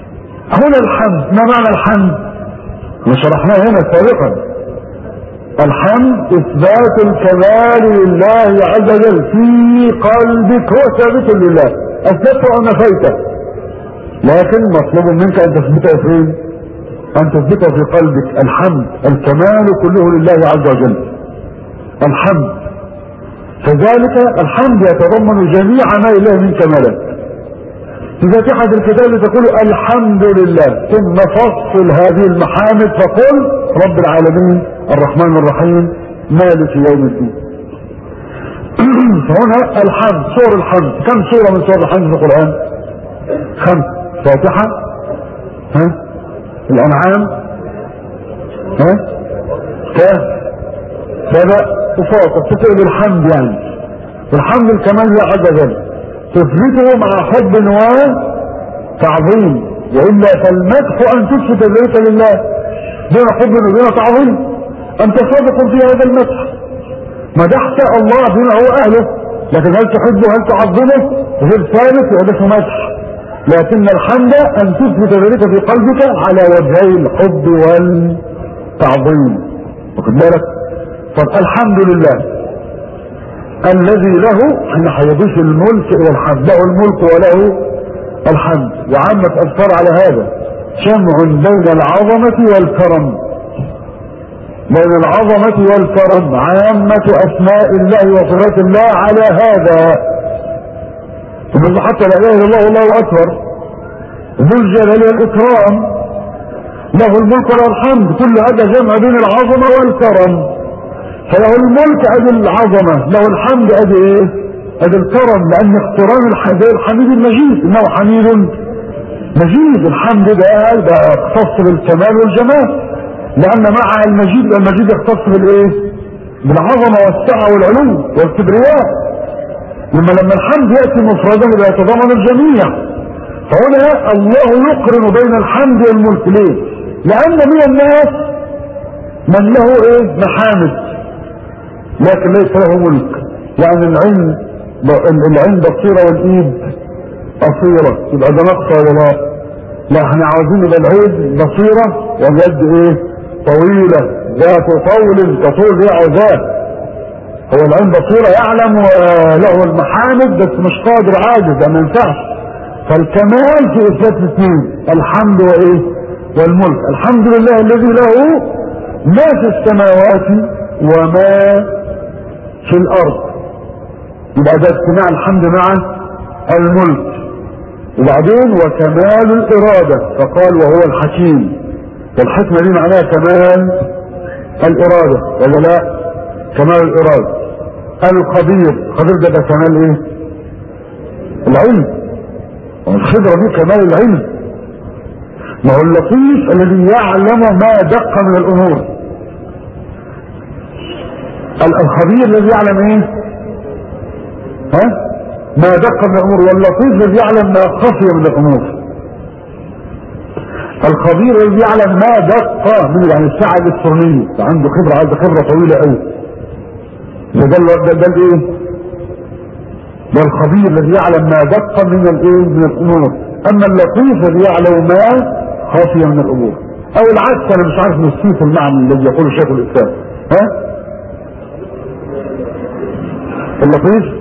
هنا الحمد، ما معنى الحمد؟ شرحناه هنا سابقا. الحمد اثبات الكمال لله عز وجل في قلبك، هو ثابت لله، اثبته او نفيته، لكن مطلوب منك ان تثبته فين؟ ان تثبته في قلبك. الحمد الكمال كله لله عز وجل. الحمد كذلك الحمد يتضمن جميع ما لله من كمالات. في فاتحة الكتاب تقول الحمد لله، ثم فصل هذه المحامد فقل رب العالمين الرحمن الرحيم مالك يوم الدين. فهنا الحمد، سور الحمد، كم سورة من سور الحمد في القرآن؟ 5. فاتحة، الأنعام، كهف، سبأ، وفاطر، تقول الحمد يعني. الحمد الكمال لله عز وجل، تثبته مع حب وتعظيم، وإلا فالمدح أن تثبت ذلك لله دون حب ودون تعظيم. أنت صادق في هذا المدح، مدحت الله بما هو أهله، لكن هل تحبه هل تعظمه؟ غير ثابت وهذا مدح. لكن الحمد أن تثبت ذلك في قلبك على وجهي الحب والتعظيم. واخد بالك؟ طب الحمد لله الذي له، احنا هيضيف الملك الى الحمد، له الملك وله الحمد، وعامة اذكار على هذا جمع بين العظمة والكرم. بين العظمة والكرم، عامة اسماء الله وصفات الله على هذا. حتى لا اله الا الله والله اكبر، ذو الجلال والاكرام، له الملك وله الحمد، كل هذا جمع بين العظمة والكرم. فله الملك ادي العظمة، له الحمد ادي ايه؟ ادي الكرم، لان اقتران الحميد المجيد، انه حميد مجيد. الحمد ده يختص بالكمال والجمال، لان مع المجيد يختص بالايه؟ بالعظمة والسعة والعلو والكبرياء. لما الحمد يأتي مفردا يبقى يتضمن الجميع. فهنا الله يقرن بين الحمد والملك. ليه؟ لان من الناس من له ايه؟ محامد لكن ليس له ملك، يعني العين بصيرة والايد قصيرة، يبقى ده نقص ولا لا؟ لا، احنا عاوزين يبقى العين بصيرة واليد ايه؟ طويلة، ذات طول كطول ذات. هو العين بصيرة يعلم وله المحامد بس مش قادر، عاجز، ما ينفعش. فالكمال في اثبات الاثنين، الحمد وايه؟ والملك. الحمد لله الذي له ما في السماوات وما في الارض، يبقى ده اجتماع الحمد مع الملك. وبعدين وكمال الارادة، فقال وهو الحكيم، والحكمة دي معناها كمال الارادة ولا لا؟ كمال الارادة. الخبير، خبير ده كمال ايه؟ العلم. والخبرة دي كمال العلم. ما هو اللطيف الذي يعلم ما دق من الامور. الخبير الذي يعلم ايه؟ ما دق من الامور، واللطيف الذي يعلم ما خفي من الامور. الخبير الذي يعلم ما دق من، يعني الساعة الالكترونية، عنده خبرة، عنده خبرة طويلة قوي. ده الايه؟ ده الخبير الذي يعلم ما دق من الايه؟ من الامور. اما اللطيف الذي يعلم ما خفي من الامور، او العكس. انا مش عارف نصيف المعنى الذي يقوله شيخ الاسلام. اللطيف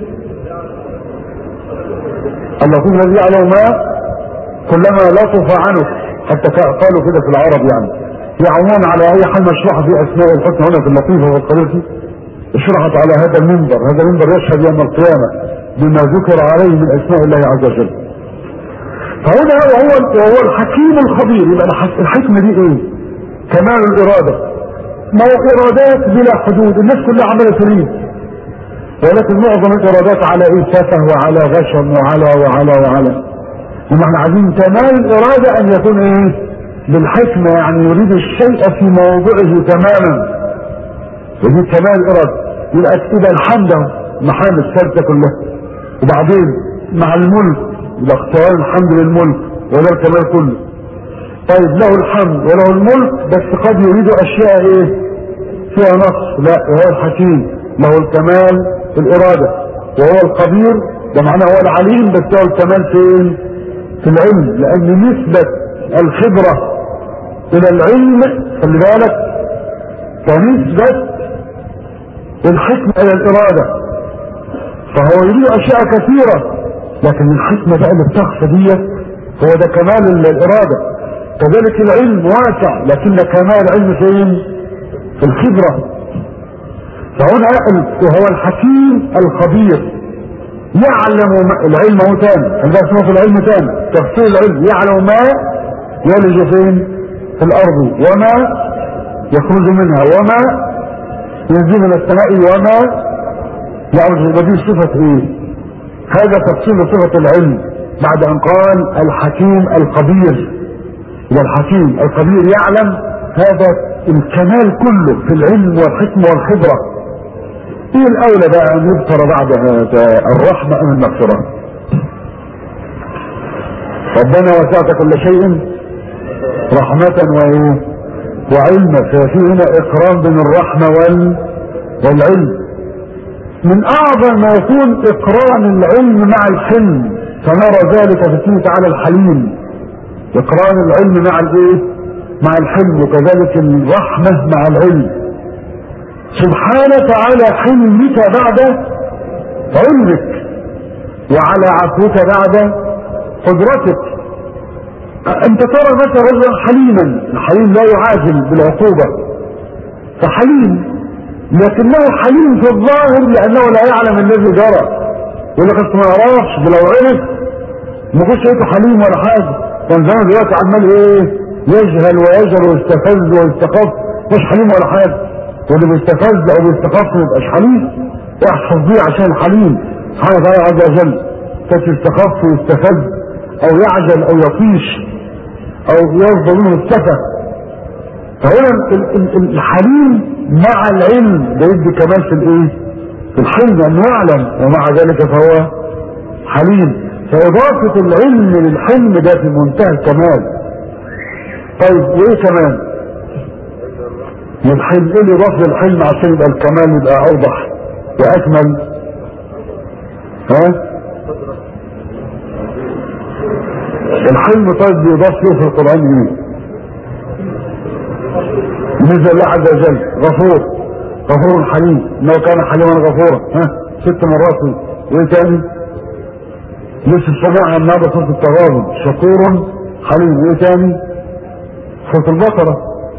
الذي يعلم ما كلما لطف عنه، حتى قالوا كده في العرب، يعني يعمون على اي حال مشروحة في اسماء الحسنى. هنا في اللطيفة والخبير اشرحت على هذا المنبر. هذا المنبر يشهد يوم القيامة بما ذكر عليه من اسماء الله عز وجل. فهنا وهو الحكيم الخبير. يبقى الحكمة دي ايه؟ كمال الارادة. ما هو ارادات بلا حدود، الناس كلها عمالة تريد، ولكن معظم الارادات على ايه؟ سفه وعلى غشم وعلى. وما احنا عايزين كمال الارادة ان يكون ايه؟ بالحكمة، يعني يريد الشيء في موضعه تماما. يجي كمال الارادة. يبقى الحمد محامد الثالثة كلها. وبعدين مع الملك يبقى اختيار الحمد للملك، وده الكمال كله. طيب له الحمد وله الملك، بس قد يريد اشياء ايه؟ فيها نقص. لا، وهو الحكيم له الكمال في الارادة، وهو الخبير، ده معناه هو العليم، بس هو الكمال فين؟ في العلم. لان نسبة الخبرة الى العلم، خلي بالك، كنسبة الحكمة الى الارادة. فهو يريد اشياء كثيرة، لكن الحكمة بقى اللي بتخفى ديت هو ده كمال الارادة. كذلك العلم واسع، لكن كمال العلم فين؟ في الخبرة. فهنا وهو الحكيم الخبير، يعلم العلم هو تاني، هذا اسمه في العلم تاني تفصيل العلم، يعلم ما يلج فين؟ في الارض، وما يخرج منها، وما ينزل من السماء، وما يعرج. ودي صفة ايه؟ هذا تفصيل صفة العلم بعد ان قال الحكيم الخبير. إذا الحكيم الخبير يعلم، هذا الكمال كله في العلم والحكمة والخبرة. ايه الاولى بقى ان يذكر بعد هذا الرحمة ام المغفرة؟ ربنا وسعت كل شيء رحمة وعلما، ففي هنا اقران بين الرحمة والعلم. من اعظم ما يكون اقران العلم مع الحلم، فنرى ذلك في اسمه تعالى الحليم، اقران العلم مع مع الحلم، وكذلك الرحمة مع العلم. سبحانه تعالى حلمك بعد علمك، وعلى عفوك بعد قدرتك. انت ترى مثلا رجلا حليما، الحليم لا يعاجل بالعقوبة فحليم، لكنه حليم في الظاهر لانه لا يعلم الذي جرى، يقول لك انت ما يعرفش، ده لو عرف ما كنتش لقيته حليم ولا حاجه، كان زمان دلوقتي عمال يجهل ويجهل ويستفز ويستخف، مش حليم ولا حاجه. واللي بيستفز او بيستخف ما يبقاش حليم، احفظ دي عشان الحليم سبحانه وتعالى عز وجل. يستخف ويستفز او يعجل او يطيش او يصدر منه السفه. فهنا الحليم مع العلم ده يدي كمان في الحلم انه يعلم، ومع ذلك فهو حليم. فاضافة العلم للحلم ده في منتهى الكمال. طيب وايه كمان؟ الحلم ايه اللي يضاف للحلم عشان يبقى الكمال يبقى اوضح واكمل؟ الحلم طيب بيضاف له في القرآن ايه؟ نزل الله عز وجل غفور حليم، انه كان حليما غفورا 6 مرات. وايه تاني؟ لسه سمعها النهارده صوت التغابن، شكور حليم. وايه تاني؟ صوت البقرة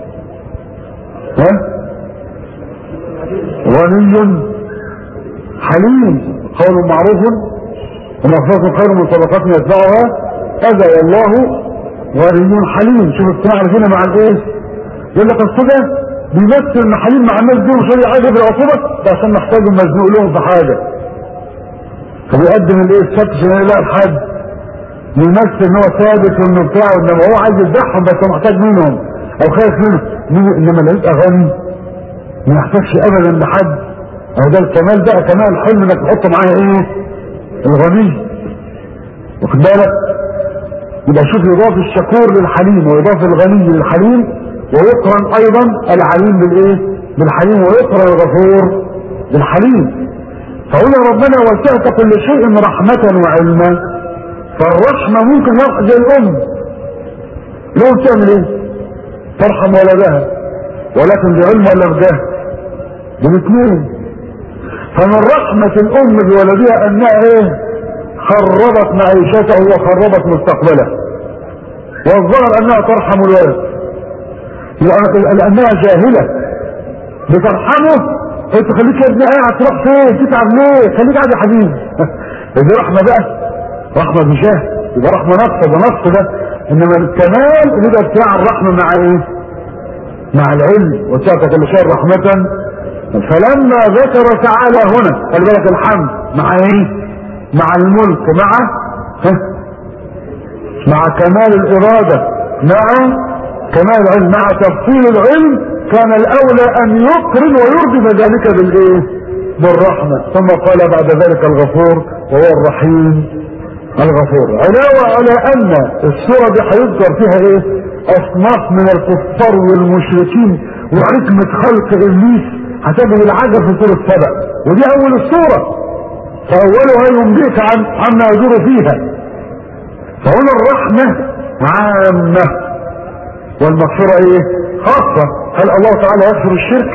غني حليم، قول معروف ومغفرة خير من صدقات يتبعها اذى، والله غني حليم. شوف الصناعة هنا مع يقول لك الصدى بيمثل ان حليم مع الناس دي وشوية حاجة في العقوبة ده عشان محتاجهم مزنوق لهم في حاجة، فبيقدم السبت عشان يلاقي الحد يمثل ان هو ثابت وانه بتاعه، انما هو عايز يذبحهم بس هو محتاج منهم او خايف منهم. انما اللي يبقى غني ما يحتاجش ابدا لحد، او ده الكمال بقى، كمال الحلم انك تحط معاه الغني، واخد بالك؟ يبقى شوف يضاف الشكور للحليم ويضاف الغني للحليم، ويقرن ايضا العليم بالحليم، ويقرن الغفور بالحليم. فقلنا ربنا وسعت كل شيء رحمة وعلما، فالرحمة ممكن زي الام لو تعمل ترحم ولدها، ولكن بعلم ولا بجهل؟ بالاثنين. فمن رحمة الام بولدها انها خربت معيشته وخربت مستقبله، والظاهر انها ترحم الولد لانها جاهلة بترحمه. انت خليك يا ابني قاعد تروح فين تتعب ليه؟ خليك قاعد يا حبيبي. دي رحمة بقى، رحمة بجاه، يبقى رحمة نقص ده. انما الكمال اللي يبقى بتاع الرحمة مع مع العلم، وسعت كل شيء رحمة. فلما ذكر تعالى هنا خلي بالك الحمد مع مع الملك، مع كمال الإرادة، مع كمال العلم، مع تفصيل العلم، كان الأولى أن يقرن ويردف ذلك بالرحمة. ثم قال بعد ذلك الغفور وهو الرحيم الغفور. علاوة على أن السورة دي هيذكر فيها أصناف من الكفار والمشركين وحكمة خلق إبليس هتجد العجب في سورة سبأ، ودي أول السورة، فأولها ينبئك عما يدور فيها. فهنا الرحمة عامة والمغفرة ايه خاصة. هل الله تعالى يغفر الشرك؟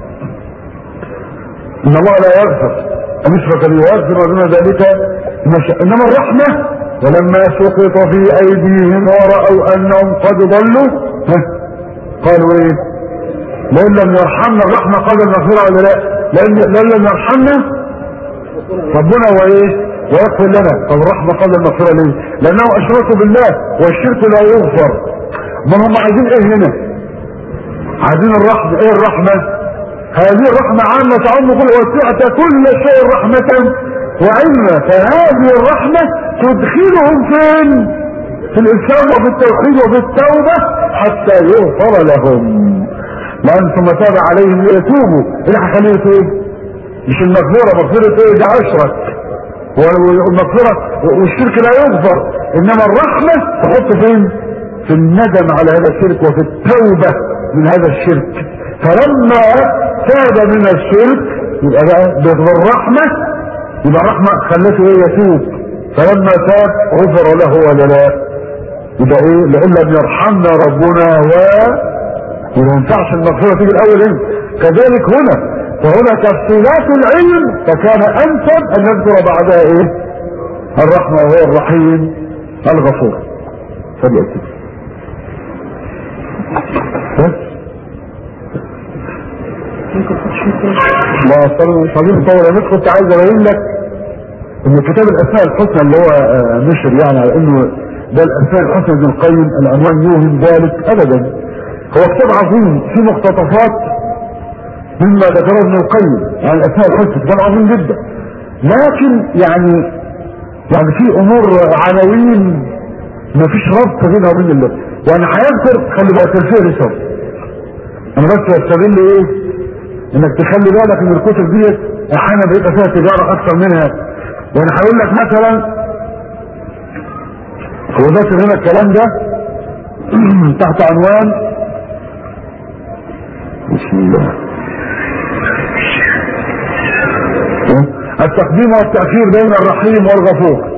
ان الله لا يغفر ان يشرك به ويغفر دون ذلك ما شاء. انما الرحمة ولما سقط في ايديهم ورأوا انهم قد ضلوا قالوا ايه؟ لان لم يرحمنا الرحمة قبل المغفرة ولا لا؟ لان لم يرحمنا ربنا وايه ويغفر لنا. طب الرحمة قبل المغفرة ليه؟ لانه اشركوا بالله والشرك لا يغفر. ما هم عايزين ايه هنا؟ عايزين الرحمة. ايه الرحمة؟ هذه الرحمة عامة تعم كل وسعت كل شيء رحمة وعلما. فهذه الرحمة تدخلهم فين؟ في الاسلام وفي التوحيد وفي التوبة حتى يغفر لهم. لان ثم تاب عليهم ليتوبوا. ايه هيخليه يتوب؟ مش المغفرة. مغفرة ايه؟ ده اشرك والمغفرة والشرك لا يغفر. انما الرحمة تحط فين؟ في الندم على هذا الشرك وفي التوبة من هذا الشرك. فلما تاب من الشرك يبقى بقى بالرحمة، يبقى الرحمة خلته ايه؟ يتوب. فلما تاب غفر له ولا لا؟ يبقى ايه؟ لئن لم يرحمنا ربنا وما ينفعش المغفرة تيجي الاول ايه؟ كذلك هنا. فهنا تفصيلات العلم فكان انسب ان نذكر بعدها ايه؟ الرحمة وهو الرحيم الغفور. فبيأتي لا صليم طول. انا كنت عايز ابين لك ان كتاب الاسماء الحسنى اللي هو نشر يعني على انه ده الاسماء الحسنى ابن القيم العنوان يوهم ذلك ابدا. هو كتاب عظيم في مقتطفات مما ذكره ابن القيم عن الاسماء الحسنى. كتاب عظيم جدا لكن يعني في امور عناوين ما فيش ربط بينها وبين الله. يعني هيذكر خلي بالك الفهرس رسالة. انا بس بستغل ايه؟ انك تخلي بالك ان الكتب ديت احيانا بيبقى فيها تجارة اكثر منها. يعني هقول لك مثلا هو ذكر هنا الكلام ده تحت عنوان بسم الله التقديم والتأخير بين الرحيم والغفور.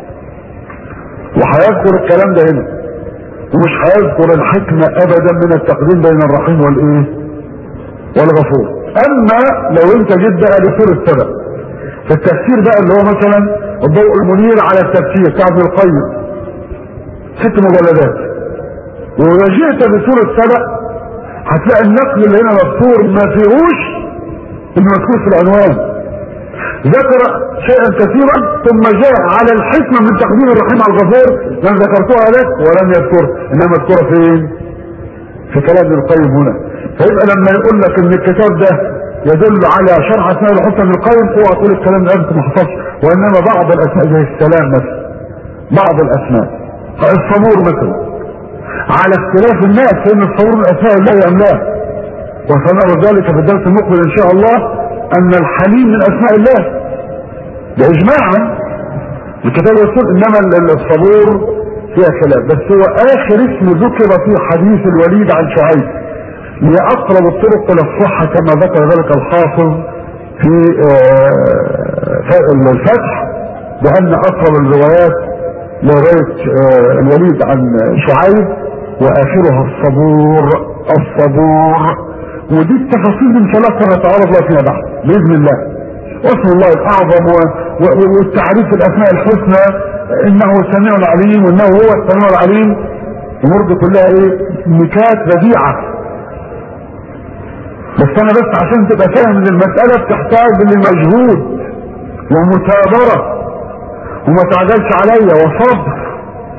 وهيذكر الكلام ده هنا ومش هيذكر الحكمة ابدا من التقديم بين الرحيم والايه والغفور. اما لو انت جيت بقى لسورة السبع في التفسير بقى اللي هو مثلا الضوء المنير على التفسير بتاع ابن القيم 6 مجلدات. واذا جئت بسورة السبع هتلاقي النقل اللي هنا مذكور ما فيهوش المذكور في العنوان. ذكر شيئا كثيرا ثم جاء على الحكمة من تقديم الرحيم على الغفور لم ذكرتها لك ولم يذكر انما مذكورة فين؟ في كلام ابن القيم هنا. فيبقى لما يقول لك ان الكتاب ده يدل على شرح اسماء الحسنى ابن القيم اوعى تقول الكلام ده انت ما حصلش. وانما بعض الاسماء زي السلام مثلا بعض الاسماء الصبور مثلا على اختلاف الناس فان الصبور من اسماء الله ام لا. وسنرى ذلك في الدرس المقبل ان شاء الله ان الحليم من اسماء الله ده اجماعا الكتاب والسنة. انما الصبور فيها خلاف. بس هو اخر اسم ذكر في حديث الوليد عن شعيب هي اقرب الطرق الى الصحة كما ذكر ذلك الحافظ في الفتح بان اقرب الروايات لرواية الوليد عن شعيب واخرها الصبور. ودي التفاصيل ان شاء الله سنتعرض لها فيما بعد باذن الله. واسم الله الاعظم والتعريف الاسماء الحسنى انه سميع عليم وانه هو السميع العليم. الامور دي كلها ايه؟ نكات بديعه. بس انا بس عشان تبقى فاهم ان المساله بتحتاج لمجهود ومثابره وما تعجلش عليا وصبر.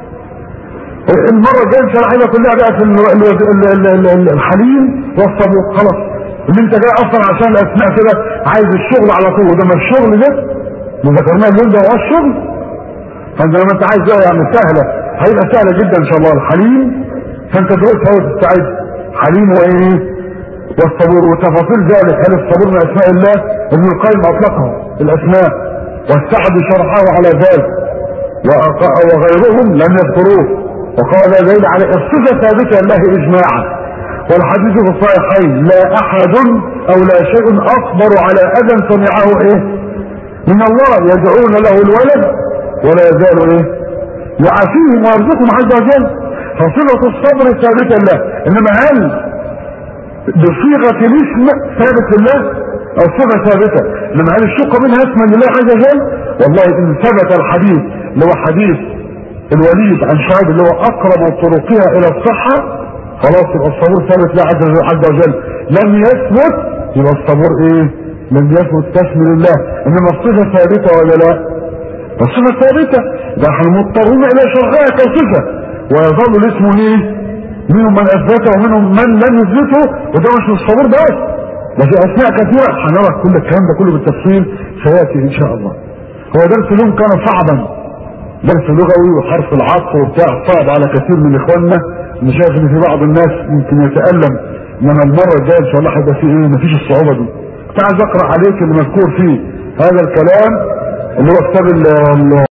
المرة الجاية شرحنا كلها بقى في الحليم والصبور. خلاص اللي انت جاي اصلا عشان الاسماء كده عايز الشغل على طول. وده ما الشغل ده اللي ذكرناه اللي ده هو الشغل. فانت لما انت عايز بقى يعني سهلة هيبقى سهلة جدا ان شاء الله الحليم. فانت دلوقتي هو تستعد حليم وايه والصبور وتفاصيل ذلك. هل الصبور من اسماء الله؟ ابن القيم اطلقها الاسماء والسعد شرحه على ذلك وغيرهم لم يذكروه. وقال دليل على الصفة ثابتة لله اجماعا. والحديث في الصحيحين لا احد او لا شيء اصبر على اذى سمعه ايه من الله يدعون له الولد ولا يزال ايه يعافيهم ويرزقهم عز وجل. فصفة الصبر ثابتة له. انما هل بصيغة الاسم ثابت لله او صفة ثابتة؟ انما هل الشق منها اسما لله عز وجل؟ والله ان ثبت الحديث اللي هو حديث الوليد عن شعيب اللي هو اقرب طرقها الى الصحة، خلاص يبقى الصبور ثابت لله عز وجل. لم يثبت يبقى الصبور ايه؟ لم يثبت تسمي لله. انما الصفة ثابتة ولا لا؟ الصفة ثابتة، نحن مضطرون الى شرعها كصفة، ويظل الاسم ايه؟ منهم من اثبته ومنهم من لم يثبته، وده مش الصبور بس، ده في اسماء كثيرة هنرى كل الكلام ده كله بالتفصيل سياتي ان شاء الله. هو درس اليوم كان صعبا، درس لغوي وحرف العطف وبتاع صعب على كثير من اخواننا، انا شايف ان في بعض الناس يمكن يتألم، انما المرة الجاية ان شاء الله هيبقى فيه ايه؟ مفيش الصعوبة دي. كنت عايز اقرا عليك اللي مذكور فيه هذا الكلام اللي هو كتاب